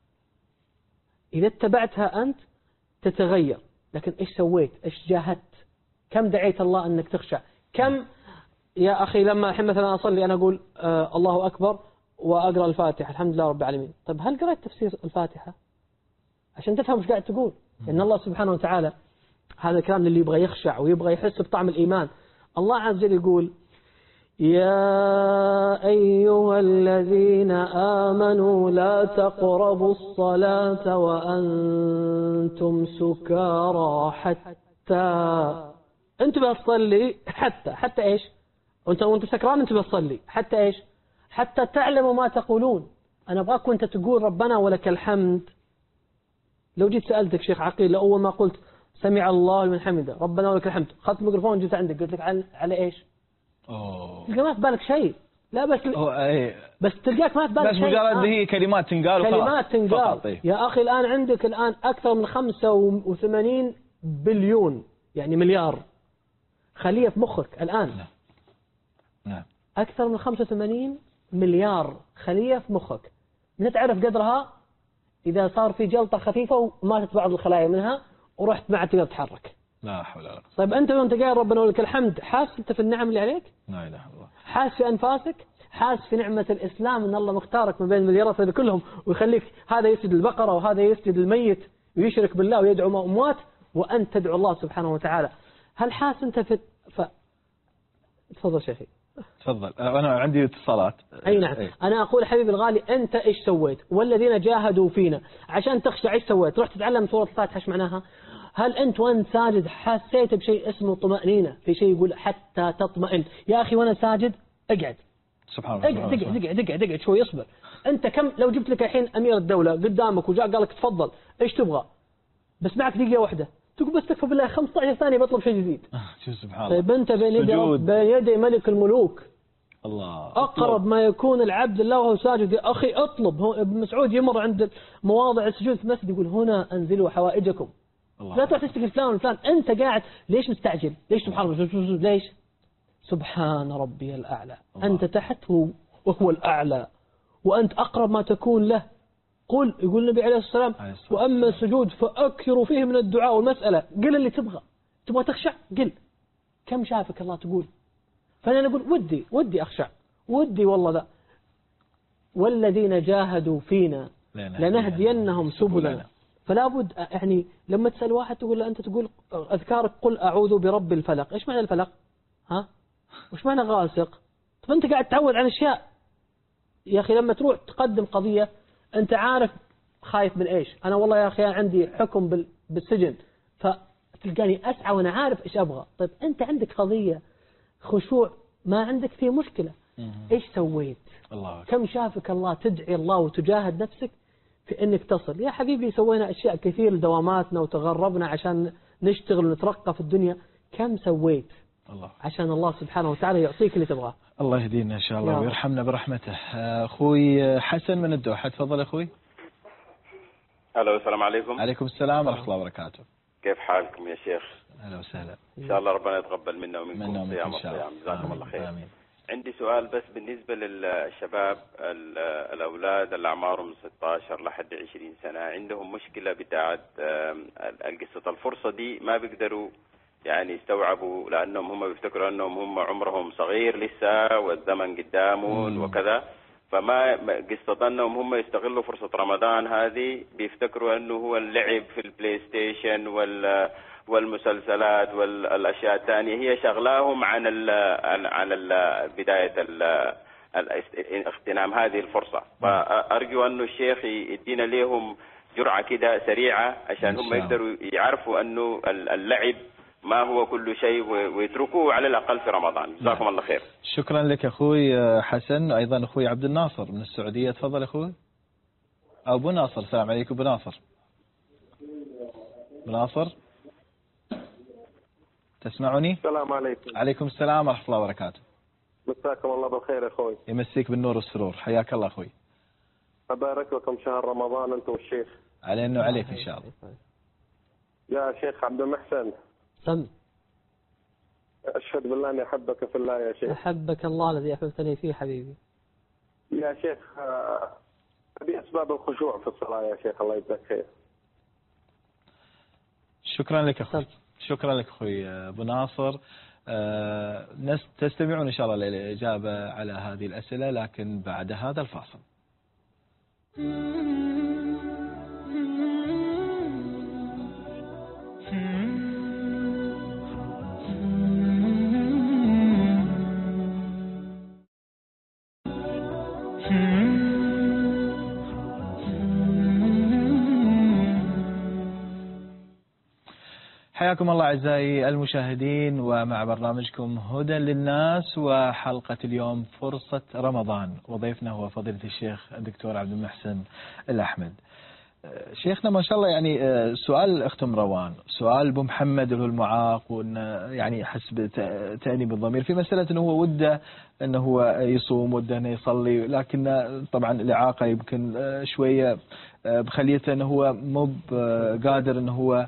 Speaker 3: إذا اتبعتها أنت تتغير. لكن إيش سويت؟ إيش جاهدت؟ كم دعيت الله أنك تخشع؟ كم يا أخي لما الحين مثلا أصلي أنا أقول الله أكبر وأقرأ الفاتحة الحمد لله رب العالمين. طيب هل قرأت تفسير الفاتحة عشان تفهم ايش قاعد تقول؟ إن الله سبحانه وتعالى هذا الكلام اللي يبغى يخشع ويبغى يحس بطعم الإيمان. الله عز وجل يقول يا أيها الذين آمنوا لا تقربوا الصلاة وأنتم سكارى حتى أنت بتصلي حتى إيش؟ وأنت سكران أنت بتصلي حتى إيش؟ حتى تعلموا ما تقولون. أنا أبغاك وأنت تقول ربنا ولك الحمد. لو جيت سألتك شيخ عقيل لأول ما قلت سمع الله لمن حمده ربنا ولك الحمد، خذت الميكروفون جيت عندك قلت لك على إيش؟ تلقى ما في بالك شيء. لا بس تلقاك ما في بالك شيء،
Speaker 2: بس مجرد هي كلمات تنقال
Speaker 3: كلمات تنقال. يا أخي الآن عندك أكثر من 85 بليون يعني مليار خلية في مخك الآن.
Speaker 2: نعم.
Speaker 3: أكثر من 85 مليار خلية في مخك. من تعرف قدرها إذا صار في جلطة خفيفة وماتت بعض الخلايا منها ورحت ما تقدر تتحرك.
Speaker 2: لا حول ولا قوة.
Speaker 3: طيب أنت وأنت قايل ربنا ولك الحمد حاس أنت في النعم اللي عليك؟
Speaker 2: لا إله إلا الله.
Speaker 3: حاس في أنفاسك؟ حاس في نعمة الإسلام أن الله مختارك من بين المليارات هذه كلهم ويخليك هذا يسجد البقرة وهذا يسجد الميت ويشرك بالله ويدعو أموات وأنت تدعو الله سبحانه وتعالى. هل حاس أنت في تفضل شيخي.
Speaker 2: تفضل. أنا عندي اتصالات.
Speaker 3: أي نعم. أنا أقول حبيبي الغالي أنت إيش سويت؟ والذين جاهدوا فينا عشان تخشع إيش سويت؟ رحت تتعلم سورة الفاتحة إيش معناها؟ هل أنت وأنت ساجد حسيت بشيء اسمه طمأنينة؟ في شيء يقول حتى تطمئن. يا أخي وأنا ساجد اقعد.
Speaker 2: سبحان الله.
Speaker 3: اقعد شوي اصبر. أنت كم لو جبت لك الحين أمير الدولة قدامك وجاء قال لك تفضل إيش تبغى؟ بس معك دقيقة واحدة تقول بس تكفى بالله 15 ثانية بطلب شيء جديد.
Speaker 2: سبحان الله.
Speaker 3: طيب أنت بين يدي ملك الملوك.
Speaker 2: الله.
Speaker 3: أقرب ما يكون العبد الله وهو ساجد يا أخي أطلب. ابن مسعود يمر عند مواضع السجود في المسجد يقول هنا أنزلوا حوائجكم. الله. لا تروح تشتكي فلان وفلان. أنت قاعد ليش مستعجل؟ ليش سبحان الله؟ ليش؟ سبحان ربي الأعلى. الله. أنت تحته وهو الأعلى وأنت أقرب ما تكون له. يقول النبي عليه الصلاة والسلام وأما السجود فأكثروا فيه من الدعاء والمسألة. قل اللي تبغى تخشع قل. كم شافك الله تقول؟ فأنا أقول ودي أخشع، ودي والله ذا، والذين جاهدوا فينا لنهدينهم سبلنا. فلا بد يعني لما تسأل واحد تقول له أنت تقول أذكارك قل أعوذ برب الفلق، إيش معنى الفلق؟ وإيش معنى غاسق؟ طب أنت قاعد تعود عن أشياء يا أخي. لما تروح تقدم قضية أنت عارف خايف من إيش، أنا والله يا أخي عندي حكم بالسجن، فتلقاني أسعى وأنا عارف إيش أبغى. طيب أنت عندك قضية خشوع ما عندك فيه مشكلة، إيش سويت؟ كم شافك الله تدعي الله وتجاهد نفسك في أنك تصل. يا حبيبي سوينا أشياء كثير لدواماتنا وتغربنا عشان نشتغل ونترقى في الدنيا، كم سويت عشان الله سبحانه وتعالى يعطيك اللي تبغاه.
Speaker 2: الله يهدينا إن شاء الله ويرحمنا برحمته. أخوي حسن من الدوحة، تفضل أخوي.
Speaker 9: ألو، السلام عليكم.
Speaker 2: عليكم السلام ورحمة الله وبركاته.
Speaker 9: كيف حالكم يا شيخ؟
Speaker 2: أهلا وسهلا.
Speaker 9: إن شاء الله ربنا يتقبل منا ومنكم صيام الصيام. جزاكم الله خير.
Speaker 2: آمين.
Speaker 9: عندي سؤال بس بالنسبة للشباب الأولاد اللي أعمارهم 16 لحد 20 سنة، عندهم مشكلة بتاعت قصة الفرصة دي، ما بيقدروا يعني يستوعبوا، لأنهم هم بيفتكروا أنهم هم عمرهم صغير لسه والزمن قدامهم وكذا، فما قصة أنهم هم يستغلوا فرصة رمضان هذه بيفتكروا أنه هو اللعب في البلاي ستيشن والمسلسلات والأشياء الثانية هي شغلاهم عن بداية اغتنام هذه الفرصة. فأرجو أنه الشيخ يدينا لهم جرعة كده سريعة عشان هم يقدروا يعرفوا أنه اللعب ما هو كل شيء ويتركوه على الأقل في رمضان. جزاكم الله خير.
Speaker 2: شكرا لك أخوي حسن. أيضا أخوي عبد الناصر من السعودية، تفضل أخوي. أبو ناصر، السلام عليكم. أبو ناصر، تسمعني؟
Speaker 10: السلام عليكم.
Speaker 2: عليكم السلام ورحمة الله وبركاته.
Speaker 10: مساكم الله بالخير يا أخوي.
Speaker 2: يمسيك بالنور والسرور، حياك الله أخوي.
Speaker 10: أبارك لكم شهر رمضان أنت والشيخ.
Speaker 2: علينا وعليك إن شاء الله.
Speaker 10: يا شيخ عبد المحسن،
Speaker 3: سم.
Speaker 10: أشهد بالله أني أحبك في الله يا شيخ.
Speaker 3: أحبك الله الذي أحببتني فيه حبيبي.
Speaker 10: يا شيخ هذه أسباب الخشوع في الصلاة يا شيخ، الله يجزاك خير.
Speaker 2: شكرا لك أخوي. شكرا لك أخوي أبو ناصر. تستمعون إن شاء الله للإجابة على هذه الأسئلة لكن بعد هذا الفاصل. حياكم الله أعزائي المشاهدين ومع برنامجكم هدى للناس وحلقة اليوم فرصة رمضان، وضيفنا هو فضيلة الشيخ الدكتور عبد المحسن الأحمد. شيخنا ما شاء الله يعني سؤال أختم روان، سؤال أبو محمد اللي هو المعاق، وأن يعني حسب تأنيب الضمير في مسألة أنه هو وده أنه هو يصوم، وده أنه يصلي، لكن طبعا الإعاقة يمكن شوية بخليته أنه هو مو قادر أنه هو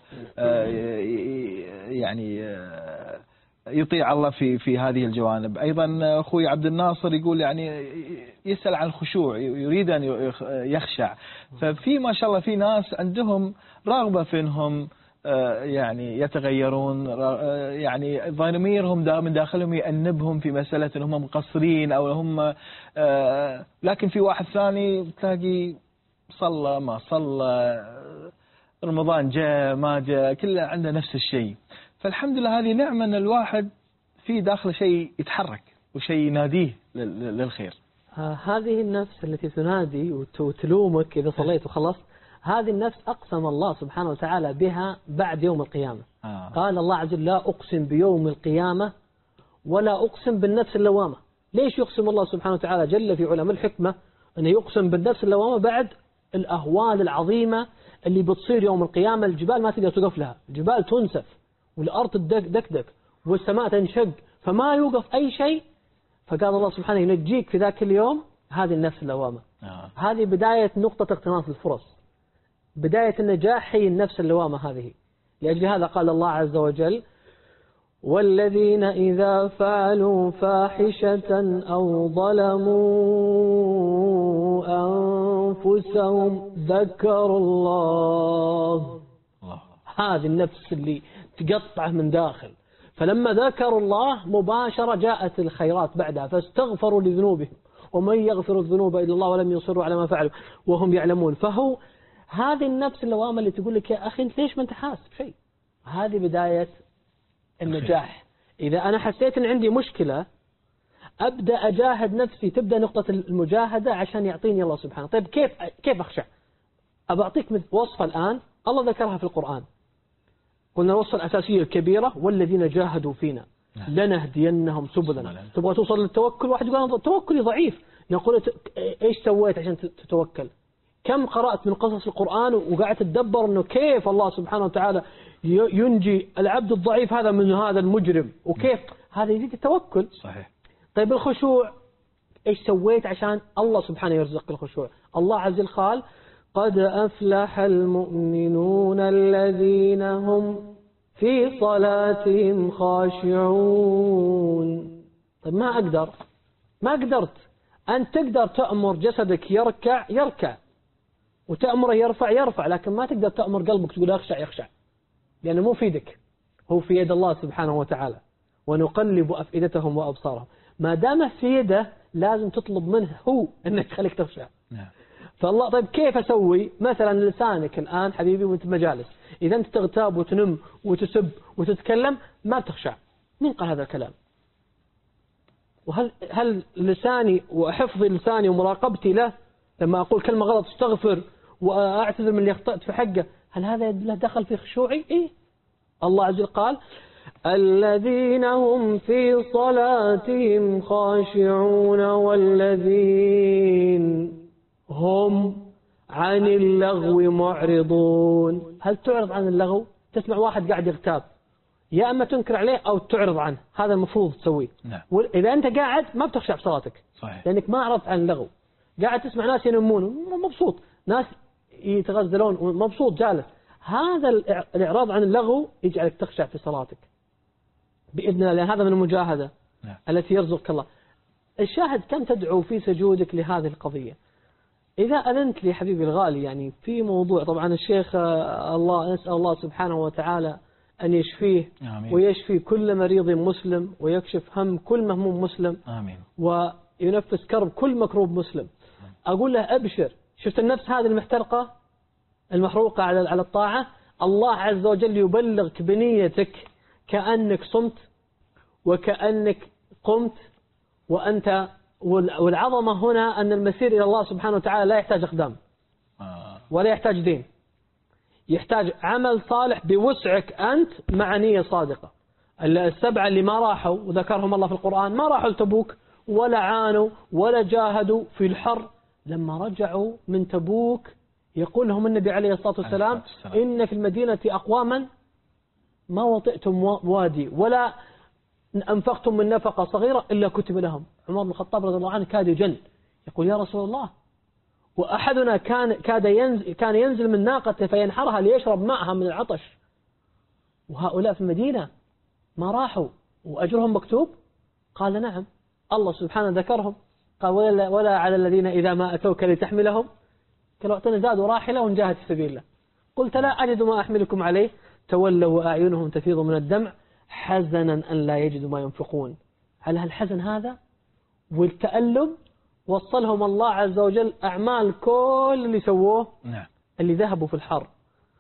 Speaker 2: يعني يطيع الله في هذه الجوانب. أيضا أخوي عبد الناصر يقول يعني يسأل عن الخشوع، يريد أن يخشع. ففي ما شاء الله في ناس عندهم رغبة في أنهم يعني يتغيرون، يعني ضميرهم من داخلهم يأنبهم في مسألة أنهم مقصرين أو هم، لكن في واحد ثاني تلاقي صلى ما صلى، رمضان جاء ما جاء، كله عنده نفس الشيء. فالحمد لله هذه نعمة أن الواحد في داخل شيء يتحرك وشيء يناديه للخير.
Speaker 3: هذه النفس التي تنادي وتلومك إذا صليت وخلصت، هذه النفس أقسم الله سبحانه وتعالى بها بعد يوم القيامة. قال الله عز وجل لا أقسم بيوم القيامة ولا أقسم بالنفس اللوامة. ليش يقسم الله سبحانه وتعالى جل في علم الحكمة أنه يقسم بالنفس اللوامة بعد الأهوال العظيمة اللي بتصير يوم القيامة؟ الجبال ما تقدر توقف لها، الجبال تنسف والأرض تدكدك والسماء تنشق، فما يوقف أي شيء. فقال الله سبحانه ينجيك في ذاك اليوم هذه النفس اللوامة. هذه بداية نقطة اقتناص الفرص، بداية النجاح هي النفس اللوامة هذه. لأجل هذا قال الله عز وجل والذين إذا فعلوا فاحشة أو ظلموا أنفسهم ذكروا الله. هذه النفس اللي تقطع من داخل، فلما ذكروا الله مباشرة جاءت الخيرات بعدها، فاستغفروا لذنوبهم ومن يغفر الذنوب إلا الله ولم يصروا على ما فعلوا وهم يعلمون. فهو هذه النفس اللوامة اللي تقول لك يا أخي أنت ليش ما أنت حاسب شيء، هذه بداية النجاح. إذا أنا حسيت أن عندي مشكلة أبدأ أجاهد نفسي، تبدأ نقطة المجاهدة عشان يعطيني الله سبحانه. طيب كيف أخشع؟ أبعطيك وصفة الآن الله ذكرها في القرآن. قلنا الوصفة الأساسية الكبيرة والذين جاهدوا فينا لنهدينهم سبلنا. تبغى توصل للتوكل، واحد يقول توكلي ضعيف، نقول إيش سويت عشان تتوكل؟ كم قرأت من قصص القرآن وقاعد تدبر أنه كيف الله سبحانه وتعالى ينجي العبد الضعيف هذا من هذا المجرم، وكيف هذا يزيد التوكل.
Speaker 2: صحيح.
Speaker 3: طيب الخشوع إيش سويت عشان الله سبحانه يرزق الخشوع؟ الله عز وجل قال قد أفلح المؤمنون الذين هم في صلاتهم خاشعون. طيب ما قدرت أنت تقدر تأمر جسدك يركع وتأمره يرفع، لكن ما تقدر تأمر قلبك تقول يخشع، لأنه مو في يدك، هو في يد الله سبحانه وتعالى. ونقلب أفئدتهم وأبصارهم، ما دام في يده لازم تطلب منه هو أنك خليك تخشع. فالله طيب كيف أسوي؟ مثلا لسانك الآن حبيبي وانت مجالس، إذا أنت تغتاب وتنم وتسب وتتكلم ما بتخشع. مين قال هذا الكلام؟ وهل لساني وحفظي لساني ومراقبتي له لما أقول كلمة غلط استغفر وأعتذر من اللي أخطأت في حقه، هل هذا له دخل في خشوعي؟ إيه. الله عز وجل قال الذين هم في صلاتهم خاشعون والذين هم عن اللغو معرضون. هل تعرض عن اللغو؟ تسمع واحد قاعد يغتاب، يا أما تنكر عليه أو تعرض عنه، هذا المفروض تسويه. إذا أنت قاعد ما بتخشع بصلاتك. صحيح. لأنك ما عرضت عن اللغو، قاعد تسمع ناس ينمون مبسوط، ناس يتغزلون مبسوط جالس، هذا الإعراض عن اللغو يجعلك تخشع في صلاتك بإذن الله، لأن هذا من المجاهدة التي يرزقك الله. الشاهد كم تدعو في سجودك لهذه القضية. إذا أذنت لي حبيبي الغالي يعني في موضوع، طبعا الشيخ الله نسأل الله سبحانه وتعالى أن يشفيه. آمين. ويشفي كل مريض مسلم ويكشف هم كل مهموم مسلم. آمين. وينفس كرب كل مكروب مسلم. أقول له أبشر، شفت النفس هذه المحترقة المحروقة على الطاعة، الله عز وجل يبلغك بنيتك كأنك صمت وكأنك قمت وأنت. والعظمة هنا أن المسير إلى الله سبحانه وتعالى لا يحتاج أقدام ولا يحتاج دين، يحتاج عمل صالح بوسعك أنت مع نية صادقة. السبعة اللي ما راحوا وذكرهم الله في القرآن ما راحوا لتبوك ولا عانوا ولا جاهدوا في الحر، لما رجعوا من تبوك يقول لهم النبي عليه الصلاة والسلام إن في المدينة أقواما ما وطئتم وادي ولا أنفقتم من نفقة صغيرة إلا كتب لهم. عمر بن الخطاب رضي الله عنه كاد يجن، يقول يا رسول الله، وأحدنا كان ينزل من ناقته فينحرها ليشرب ماءها من العطش، وهؤلاء في المدينة ما راحوا وأجرهم مكتوب؟ قال نعم، الله سبحانه ذكرهم، قال ولا على الذين إذا ما أتوك لتحملهم قالوا اعطنا زاد وراحلة ونجاهد في سبيل الله، قلت لا أجد ما أحملكم عليه، تولوا وأعينهم تفيض من الدمع حزنا أن لا يجدوا ما ينفقون. على هالحزن هذا والتألم وصلهم الله عز وجل أعمال كل اللي سووه. نعم. اللي ذهبوا في الحر.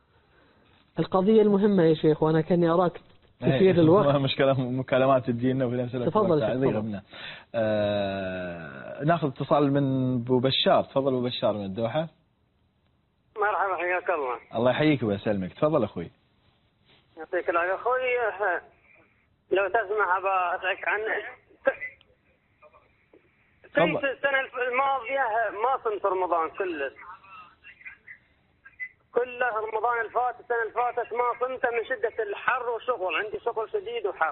Speaker 3: القضية المهمة يا شيخ، وأنا كأني أراك كثير الوقت
Speaker 2: مشكلة مكالمات تجينا وفي نفس الوقت
Speaker 3: تفضل.
Speaker 2: ناخذ اتصال من أبو بشار. تفضل أبو بشار من الدوحة.
Speaker 11: مرحبا، حياك الله.
Speaker 2: الله يحييك ويسلمك. تفضل أخوي.
Speaker 11: يعطيك العافية أخوي، لو تسمح أسألك عن السنة الماضية ما صمت رمضان كله رمضان الفات، السنة اللي فاتت ما صمت من شدة الحر وشغل، عندي شغل شديد وحر.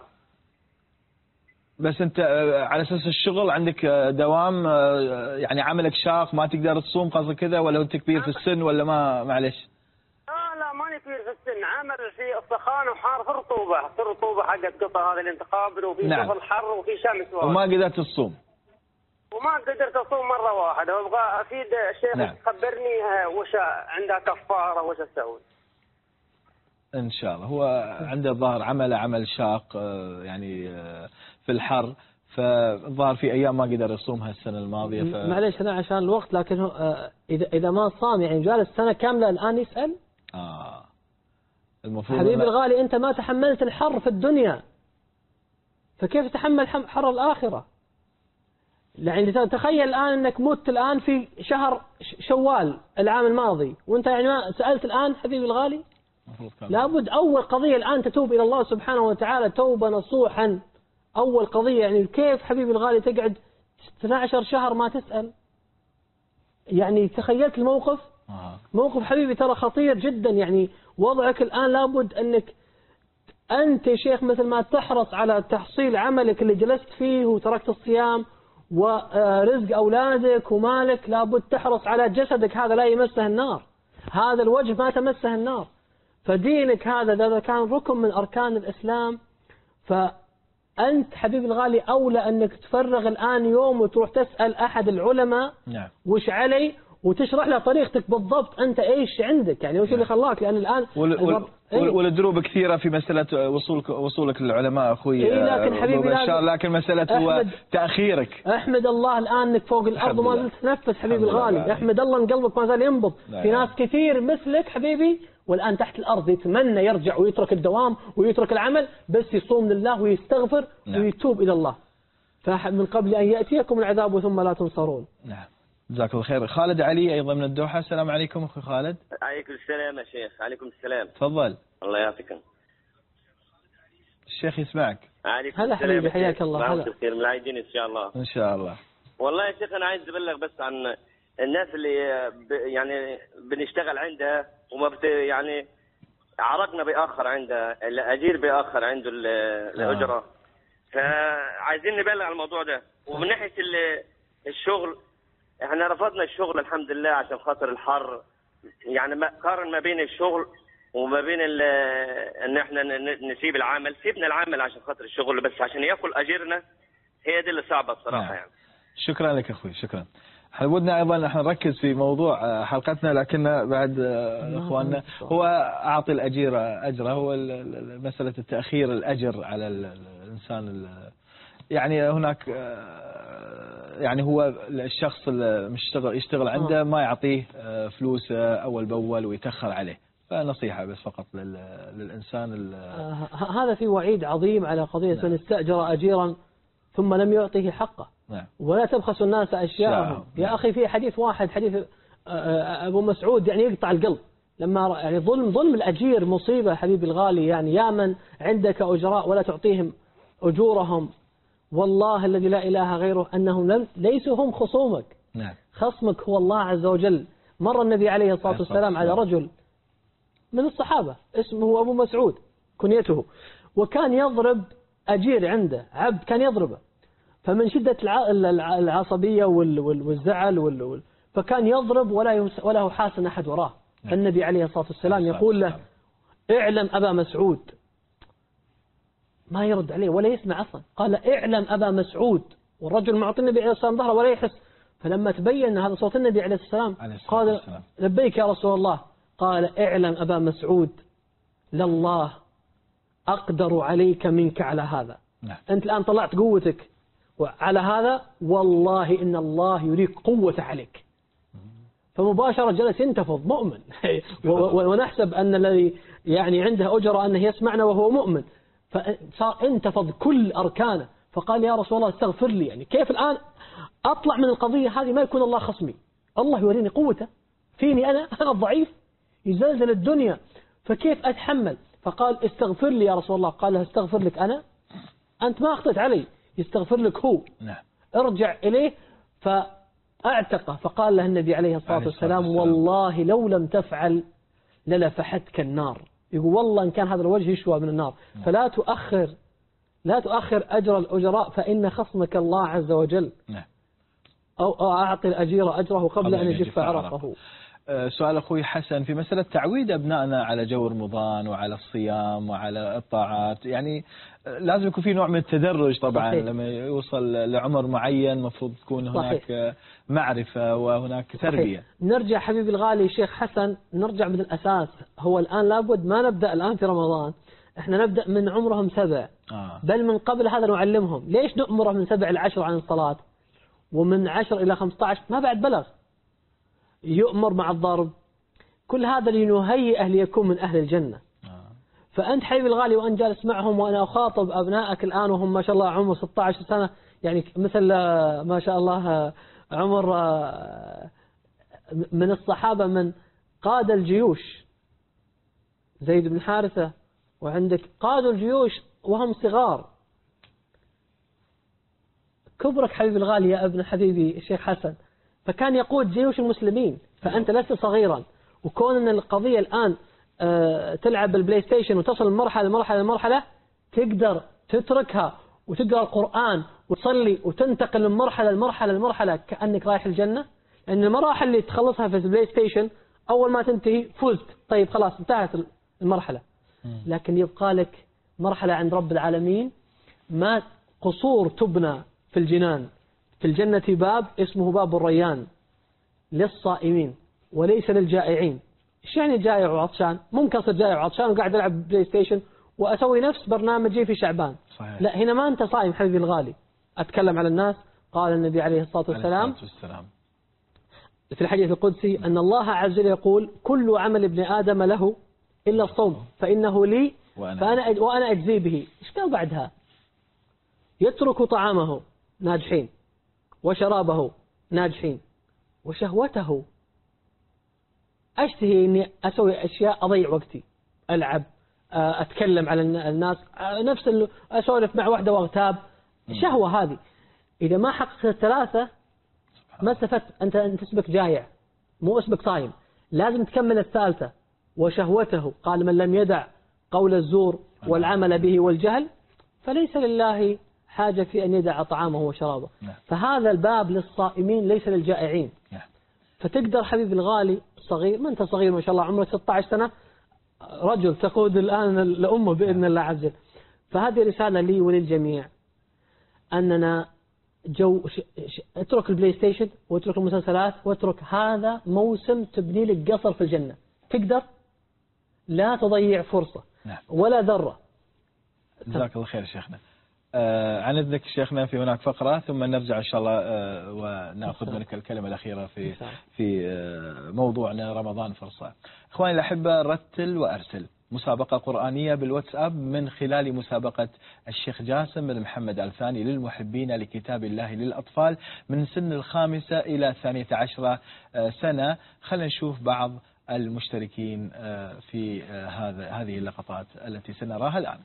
Speaker 2: بس أنت على أساس الشغل عندك دوام، يعني عملك شاق ما تقدر تصوم قصدك كذا، ولا أنت كبير في السن ولا ما معلش؟
Speaker 11: لا ماني كبير في السن، عمل في السخان وحار في الرطوبة حقت قطع هذا الانتخاب، وفي شغل حر وفي شمس
Speaker 2: وما قدرت تصوم.
Speaker 11: وما ما قدرت أصوم مرة واحدة، وأبغى أفيد الشيخ.
Speaker 2: نعم.
Speaker 11: خبرني وش عندها كفارة وش أسوي؟
Speaker 2: إن شاء الله. هو عنده الظاهر عمل شاق يعني في الحر، فالظاهر في أيام ما قدر يصومها السنة الماضية.
Speaker 3: معليش أنا عشان الوقت، لكن هو إذا ما صام يعني جالس سنة كاملة الآن يسأل.
Speaker 2: المفروض
Speaker 3: حبيبي الغالي أنت ما تحملت الحر في الدنيا، فكيف تتحمل حر الآخرة؟ يعني تخيل الآن أنك مت الآن في شهر شوال العام الماضي، وأنت يعني ما سألت الآن حبيبي الغالي. لابد أول قضية الآن تتوب إلى الله سبحانه وتعالى توبة نصوحا. أول قضية يعني كيف حبيبي الغالي تقعد 12 شهر ما تسأل؟ يعني تخيلت الموقف؟ موقف حبيبي ترى خطير جدا. يعني وضعك الآن لابد أنك أنت يا شيخ مثل ما تحرص على تحصيل عملك اللي جلست فيه وتركت الصيام ورزق أولادك ومالك، لابد تحرص على جسدك هذا لا يمسه النار، هذا الوجه ما تمسه النار، فدينك هذا كان ركن من أركان الإسلام. فأنت حبيبي الغالي أولى أنك تفرغ الآن يوم وتروح تسأل أحد العلماء
Speaker 2: نعم.
Speaker 3: وش علي، وتشرح له طريقتك بالضبط أنت إيش عندك، يعني وش اللي خلاك. لأن الآن
Speaker 2: والدروب كثيرة في مسألة وصولك للعلماء أخوي.
Speaker 3: لكن حبيبي
Speaker 2: لكن مسألة هو تأخيرك.
Speaker 3: أحمد الله الآن أنك فوق الأرض وما زلت تنفس حبيبي الغالي. أحمد الله أن قلبك ما زال ينبض. في ناس كثير مثلك حبيبي والآن تحت الأرض يتمنى يرجع ويترك الدوام ويترك العمل، بس يصوم لله ويستغفر ويتوب إلى الله. فمن قبل أن يأتيكم العذاب ثم لا تنصرون.
Speaker 2: نعم. جزاك الله خير. خالد علي أيضا من الدوحة. السلام عليكم أخوي خالد.
Speaker 12: عليكم السلام يا شيخ. عليكم السلام.
Speaker 2: تفضل.
Speaker 12: الله يعطيكم.
Speaker 2: الشيخ يسمعك.
Speaker 12: عليكم
Speaker 3: هلا
Speaker 12: السلام.
Speaker 3: حبيبي حياك الله.
Speaker 12: هلا بخير ملايدين إن شاء الله.
Speaker 2: إن شاء الله.
Speaker 12: والله يا شيخ أنا عايز أبلغ بس عن الناس اللي يعني بنشتغل عندها وما يعني عرقنا بيأخر عندها، الأجير بيأخر عنده الأجرة، فعايزين نبلغ عن الموضوع ده. ومن ناحية الشغل احنا رفضنا الشغل الحمد لله عشان خاطر الحر، يعني قارن ما بين الشغل وما بين ان احنا نسيب العمل. سيبنا العمل عشان خاطر الشغل، بس عشان ياكل اجرنا هي دي اللي صعبة الصراحة. يعني
Speaker 2: شكرا لك اخوي. شكرا. احنا ودنا ايضا احنا نركز في موضوع حلقتنا، لكن بعد اخواننا هو اعطي الاجير اجره، هو مسألة التأخير الاجر على الانسان. يعني هناك يعني هو الشخص اللي يشتغل عنده ما يعطيه فلوسه أول بأول ويتأخر عليه، فنصيحة بس فقط للإنسان.
Speaker 3: هذا في وعيد عظيم على قضية من استأجر أجيرا ثم لم يعطيه حقه.
Speaker 2: نعم.
Speaker 3: ولا تبخسوا الناس أشياءهم. يا أخي في حديث واحد، حديث أبو مسعود، يعني يقطع القلب لما يعني ظلم الأجير مصيبة حبيبي الغالي. يعني يا من عندك أجراء ولا تعطيهم أجورهم، والله الذي لا إله غيره أنهم ليسوا هم خصومك.
Speaker 2: نعم.
Speaker 3: خصمك هو الله عز وجل. مر النبي عليه الصلاة والسلام على رجل من الصحابة اسمه أبو مسعود كنيته، وكان يضرب أجير عنده عبد كان يضربه، فمن شدة العصبية والزعل فكان يضرب ولا يحاسن أحد وراه. فالنبي عليه الصلاة والسلام يقول له اعلم أبا مسعود، ما يرد عليه ولا يسمع أصلا. قال اعلم أبا مسعود، والرجل معطي النبي عليه الصلاة والسلام ظهره ولا يحس. فلما تبين أن هذا صوت النبي عليه الصلاة والسلام قال لبيك يا رسول الله. قال اعلم أبا مسعود لله أقدر عليك منك على هذا. أنت الآن طلعت قوتك على هذا، والله إن الله يريد قوة عليك. فمباشرة جلس ينتفض مؤمن ونحسب أن الذي يعني عنده أجر أنه يسمعنا وهو مؤمن، فصار انتفض كل أركانه. فقال يا رسول الله استغفر لي، يعني كيف الآن أطلع من القضية هذه ما يكون الله خصمي، الله يوريني قوته فيني أنا الضعيف يزلزل الدنيا، فكيف أتحمل؟ فقال استغفر لي يا رسول الله. قال له استغفر لك أنا؟ أنت ما أخطأت علي، يستغفر لك هو.
Speaker 2: نعم.
Speaker 3: ارجع إليه. فأعتقه. فقال له النبي عليه الصلاة والسلام والله لو لم تفعل للفحتك النار. يقول والله إن كان هذا الوجه يشوى من النار. فلا تؤخر أجر الأجراء فإن خصمك الله عز وجل.
Speaker 2: نعم.
Speaker 3: أو أعطي الأجير أجره قبل أن يجف عرقه.
Speaker 2: سؤال أخوي حسن في مسألة تعويد أبنائنا على جو رمضان وعلى الصيام وعلى الطاعات، يعني لازم يكون في نوع من التدرج طبعا. صحيح. لما يوصل لعمر معين مفروض تكون هناك صحيح. معرفة وهناك تربية.
Speaker 3: صحيح. نرجع حبيبي الغالي شيخ حسن، نرجع من الأساس. هو الآن لابد ما نبدأ الآن في رمضان، احنا نبدأ من عمرهم 7 بل من قبل هذا نعلمهم. ليش نأمرهم من 7 إلى 10 عن الصلاة، ومن 10 إلى 15 ما بعد بلغ يؤمر مع الضرب؟ كل هذا لنهيئه ليكون من أهل الجنة. فأنت حبيبي الغالي وأنت جالس معهم، وأنا أخاطب أبنائك الآن وهم ما شاء الله عمر 16 سنة، يعني مثل ما شاء الله عمر من الصحابة من قاد الجيوش زيد بن حارثة، وعندك قادوا الجيوش وهم صغار. كبرك حبيبي الغالي يا ابن حبيبي الشيخ حسن، فكان يقود جيوش المسلمين، فأنت لست صغيرا. وكون أن القضية الآن تلعب بالبلاي ستيشن وتصل من مرحلة تقدر تتركها وتقرأ القرآن وتصلي وتنتقل من مرحلة لمرحلة كأنك رايح الجنة. لأن المراحل اللي تخلصها في البلاي ستيشن أول ما تنتهي فزت، طيب خلاص انتهت المرحلة. لكن يبقى لك مرحلة عند رب العالمين، ما قصور تبنى في الجنان. في الجنة باب اسمه باب الريان للصائمين وليس للجائعين. ايش يعني جائع وعطشان؟ ممكن أصير جائع وعطشان وقاعد ألعب بلاي ستيشن وأسوي نفس برنامجي في شعبان. صحيح. لا، هنا ما أنت صائم حبيبي الغالي. أتكلم على الناس. قال النبي عليه الصلاة والسلام في الحديث القدسي أن الله عز وجل يقول: كل عمل ابن آدم له إلا الصوم فإنه لي وأنا أجزي به. إيش قال بعدها؟ يترك طعامه ناجحين، وشرابه ناجحين، وشهوته أشتهي إني أسوي أشياء أضيع وقتي، ألعب، أتكلم على الناس، نفس أسولف مع واحدة واغتاب. شهوة هذه إذا ما حققت الثلاثة ما استفدت. أنت اسمك جائع مو اسمك صايم. لازم تكمل الثالثة. وشهوته قال: من لم يدع قول الزور والعمل به والجهل فليس لله حاجة في أن يدع طعامه وشرابه. فهذا الباب للصائمين ليس للجائعين. فتقدر حبيبي الغالي صغير، ما أنت صغير ما شاء الله، عمرك 16 سنة، رجل تقود الآن الأمة بإذن الله عز وجل. فهذه رسالة لي وللجميع أننا اترك البلاي ستيشن واترك المسلسلات واترك. هذا موسم تبني لك قصر في الجنة. تقدر لا تضيع فرصة ولا ذرة.
Speaker 2: جزاك الله خير شيخنا. عن إذنك شيخنا في هناك فقرة ثم نرجع إن شاء الله ونأخذ منك الكلمة الأخيرة في موضوعنا رمضان فرصة. إخواني الأحبة، رتل وأرسل مسابقة قرآنية بالواتساب من خلال مسابقة الشيخ جاسم بن محمد الثاني للمحبين لكتاب الله للأطفال من سن 5 إلى 12 سنة. خلينا نشوف بعض المشتركين في هذه اللقطات التي سنراها الآن.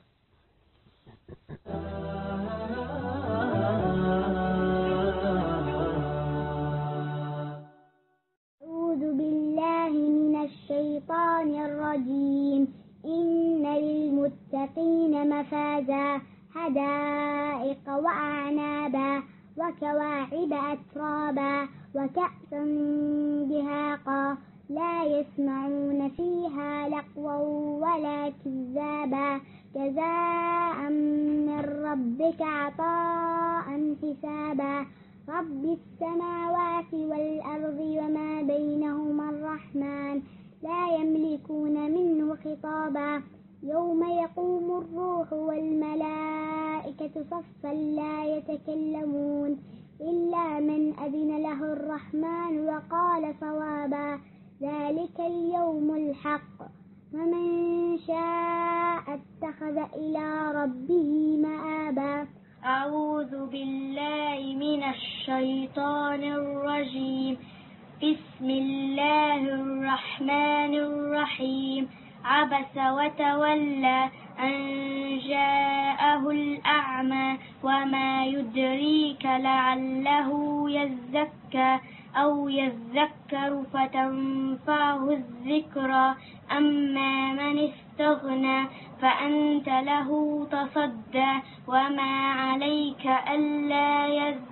Speaker 13: أعوذ بالله من الشيطان الرجيم. إن للمتقين مفازا حدائق وأعنابا وكواعب أترابا وكأسا دهاقا لا يسمعون فيها لغوا ولا كذابا جزاء من ربك عطاء حسابا رب السماوات والأرض وما بينهما الرحمن لا يملكون منه خطابا يوم يقوم الروح والملائكة صفا لا يتكلمون إلا من أذن له الرحمن وقال صوابا ذلك اليوم الحق ومن شاء اتخذ إلى ربه مآبا.
Speaker 14: أعوذ بالله من الشيطان الرجيم. بسم الله الرحمن الرحيم. عبس وتولى أن جاءه الأعمى وما يدريك لعله يزكى أو يذكر فتنفعه الذكرى أما من استغنى فأنت له تصدى وما عليك ألا يزكى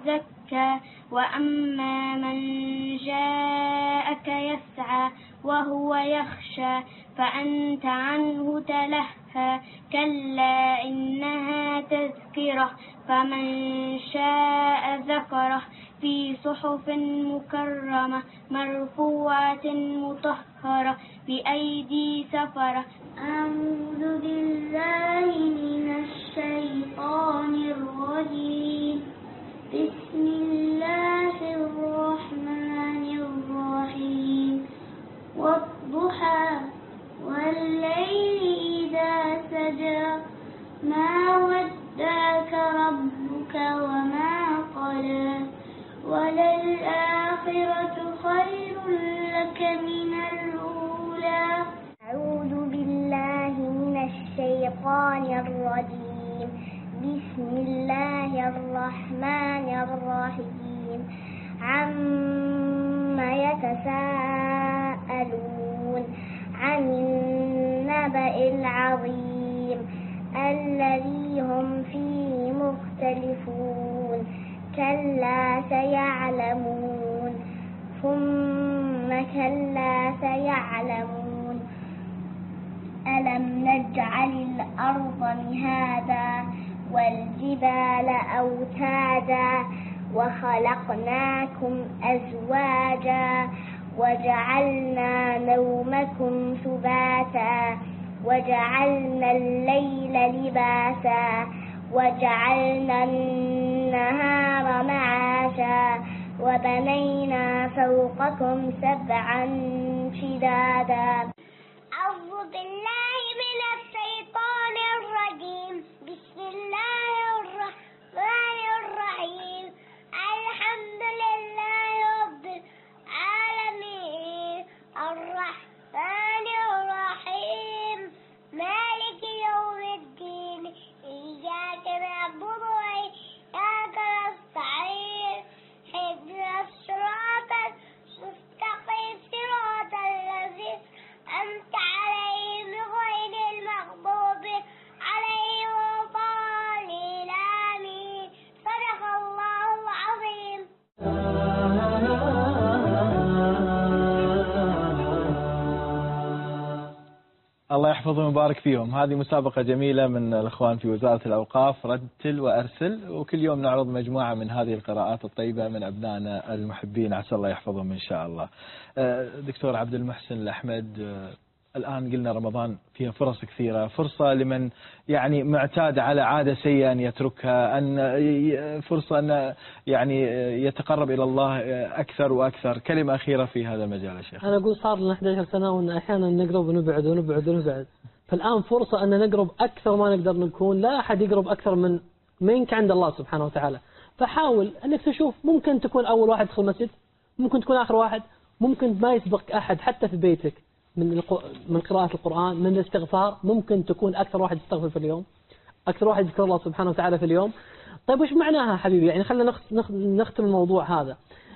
Speaker 14: يزكى وأما من جاءك يسعى وهو يخشى فأنت عنه تلهى كلا إنها تذكرة فمن شاء ذكره في صحف مكرمة مرفوعة مطهرة بأيدي سفرة. أعوذ بالله من الشيطان الرجيم. بسم الله الرحمن الرحيم. والضحى والليل إذا سجى ما ودعك ربك وما قلى وللآخرة خير لك من الأولى.
Speaker 13: أعوذ بالله من الشيطان الرجيم. بسم الله الرحمن الرحيم. عما يتساءلون عن النبأ العظيم الذي هم فيه مختلفون كلا سيعلمون ثم كلا سيعلمون ألم نجعل الأرض مهادا والجبال أوتادا وخلقناكم أزواجا وجعلنا نومكم سباتا وجعلنا الليل لباسا وجعلنا النهار معاشا وبنينا فوقكم سبعا شدادا.
Speaker 14: أعوذ بالله من الشيطان الرجيم. بسم الله الرحمن الرحيم. الحمد لله رب العالمين الرحمن الرحيم مالك يوم الدين إياك نعبد وإياك نستعين اهدنا الصراط المستقيم صراط الذين أنعمت عليهم غير المغضوب عليهم ولا الضالين آمين. صدق الله العظيم.
Speaker 2: الله يحفظهم ويبارك فيهم. هذه مسابقة جميلة من الأخوان في وزارة الأوقاف، رتل وأرسل، وكل يوم نعرض مجموعة من هذه القراءات الطيبة من أبنائنا المحبين، عسى الله يحفظهم إن شاء الله. دكتور عبد المحسن الأحمد، الآن قلنا رمضان فيها فرص كثيرة، فرصة لمن يعني معتاد على عادة سيئة أن يتركها، أن فرصة أن يعني يتقرب إلى الله أكثر وأكثر. كلمة أخيرة في هذا المجال يا شيخ.
Speaker 3: أنا أقول صار لنا 11 سنة وأن أحيانا نقرب ونبعد ونبعد ونبعد، فالآن فرصة أن نقرب أكثر ما نقدر نكون. لا أحد يقرب أكثر من منك عند الله سبحانه وتعالى، فحاول أنك تشوف. ممكن تكون أول واحد تدخل المسجد، ممكن تكون آخر واحد، ممكن ما يسبق أحد حتى في بيتك من قراءة القرآن، من الاستغفار. ممكن تكون أكثر واحد يستغفر في اليوم، أكثر واحد يذكر الله سبحانه وتعالى في اليوم. طيب وش معناها حبيبي؟ يعني خلينا نختم الموضوع هذا.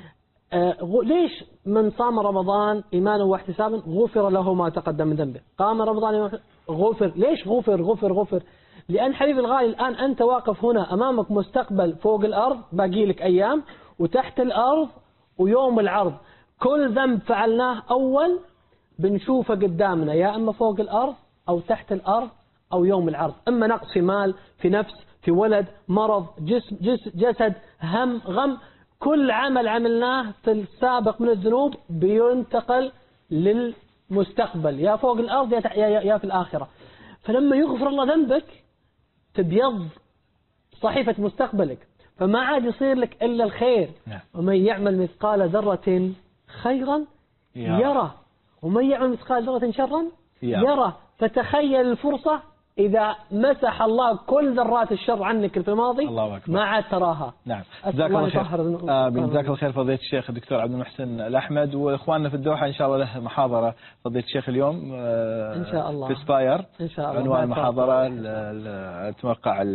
Speaker 3: ليش من صام رمضان إيمانا واحتسابا غفر له ما تقدم من ذنبه؟ قام رمضان غفر. ليش غفر؟ لأن حبيبي الغالي الآن أنت واقف هنا أمامك مستقبل فوق الأرض باقي لك أيام، وتحت الأرض ويوم العرض. كل ذنب فعلناه أول بنشوفه قدامنا، يا أما فوق الأرض أو تحت الأرض أو يوم العرض. أما نقص في مال، في نفس، في ولد، مرض، جسد، هم، غم، كل عمل عملناه في السابق من الذنوب بينتقل للمستقبل، يا فوق الأرض يا في الآخرة. فلما يغفر الله ذنبك تبيض صحيفة مستقبلك، فما عاد يصير لك إلا الخير. ومن يعمل مثقال ذرة خيرا يره ومن يعمل مثقال ذرة شرا يره. فتخيل الفرصة إذا مسح الله كل ذرات الشر عنك في الماضي ما عاد تراها.
Speaker 2: نعم. جزاك الله خير. جزاك الله خير فضيلة الشيخ الدكتور عبد المحسن الأحمد، وإخواننا في الدوحة إن شاء الله له محاضرة فضيلة الشيخ اليوم
Speaker 3: إن شاء الله
Speaker 2: في سباير.
Speaker 3: إن شاء الله.
Speaker 2: عنوان المحاضرة أتوقع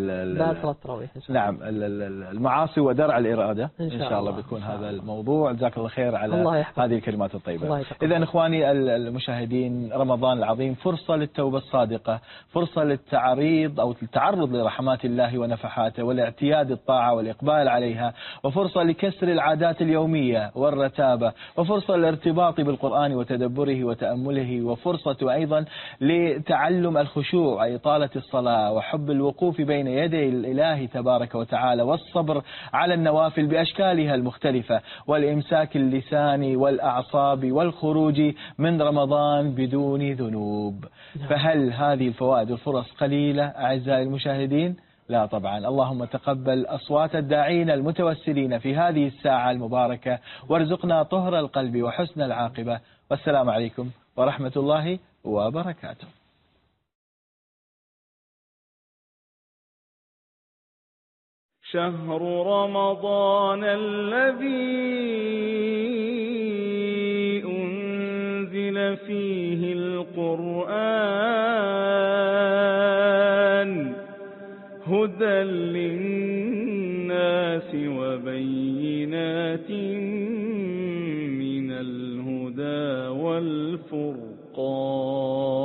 Speaker 2: نعم المعاصي ودرع الإرادة. إن شاء الله بيكون هذا الموضوع. جزاك الله خير على هذه الكلمات الطيبة. إذا إخواني المشاهدين، رمضان العظيم فرصة للتوبة الصادقة، فرصة للتعريض أو التعرض لرحمات الله ونفحاته والاعتياد الطاعة والإقبال عليها، وفرصة لكسر العادات اليومية والرتابة، وفرصة للارتباط بالقرآن وتدبره وتأمله، وفرصة أيضا لتعلم الخشوع أي إطالة الصلاة وحب الوقوف بين يدي الإله تبارك وتعالى، والصبر على النوافل بأشكالها المختلفة، والإمساك اللسان والأعصاب، والخروج من رمضان بدون ذنوب. فهل هذه الفوائد والفرص قليلة أعزائي المشاهدين؟ لا طبعا. اللهم تقبل أصوات الداعين المتوسلين في هذه الساعة المباركة، وارزقنا طهر القلب وحسن العاقبة. والسلام عليكم ورحمة الله وبركاته.
Speaker 1: شهر رمضان الذي أنزل فيه القرآن هدى للناس وبينات من الهدى والفرقان.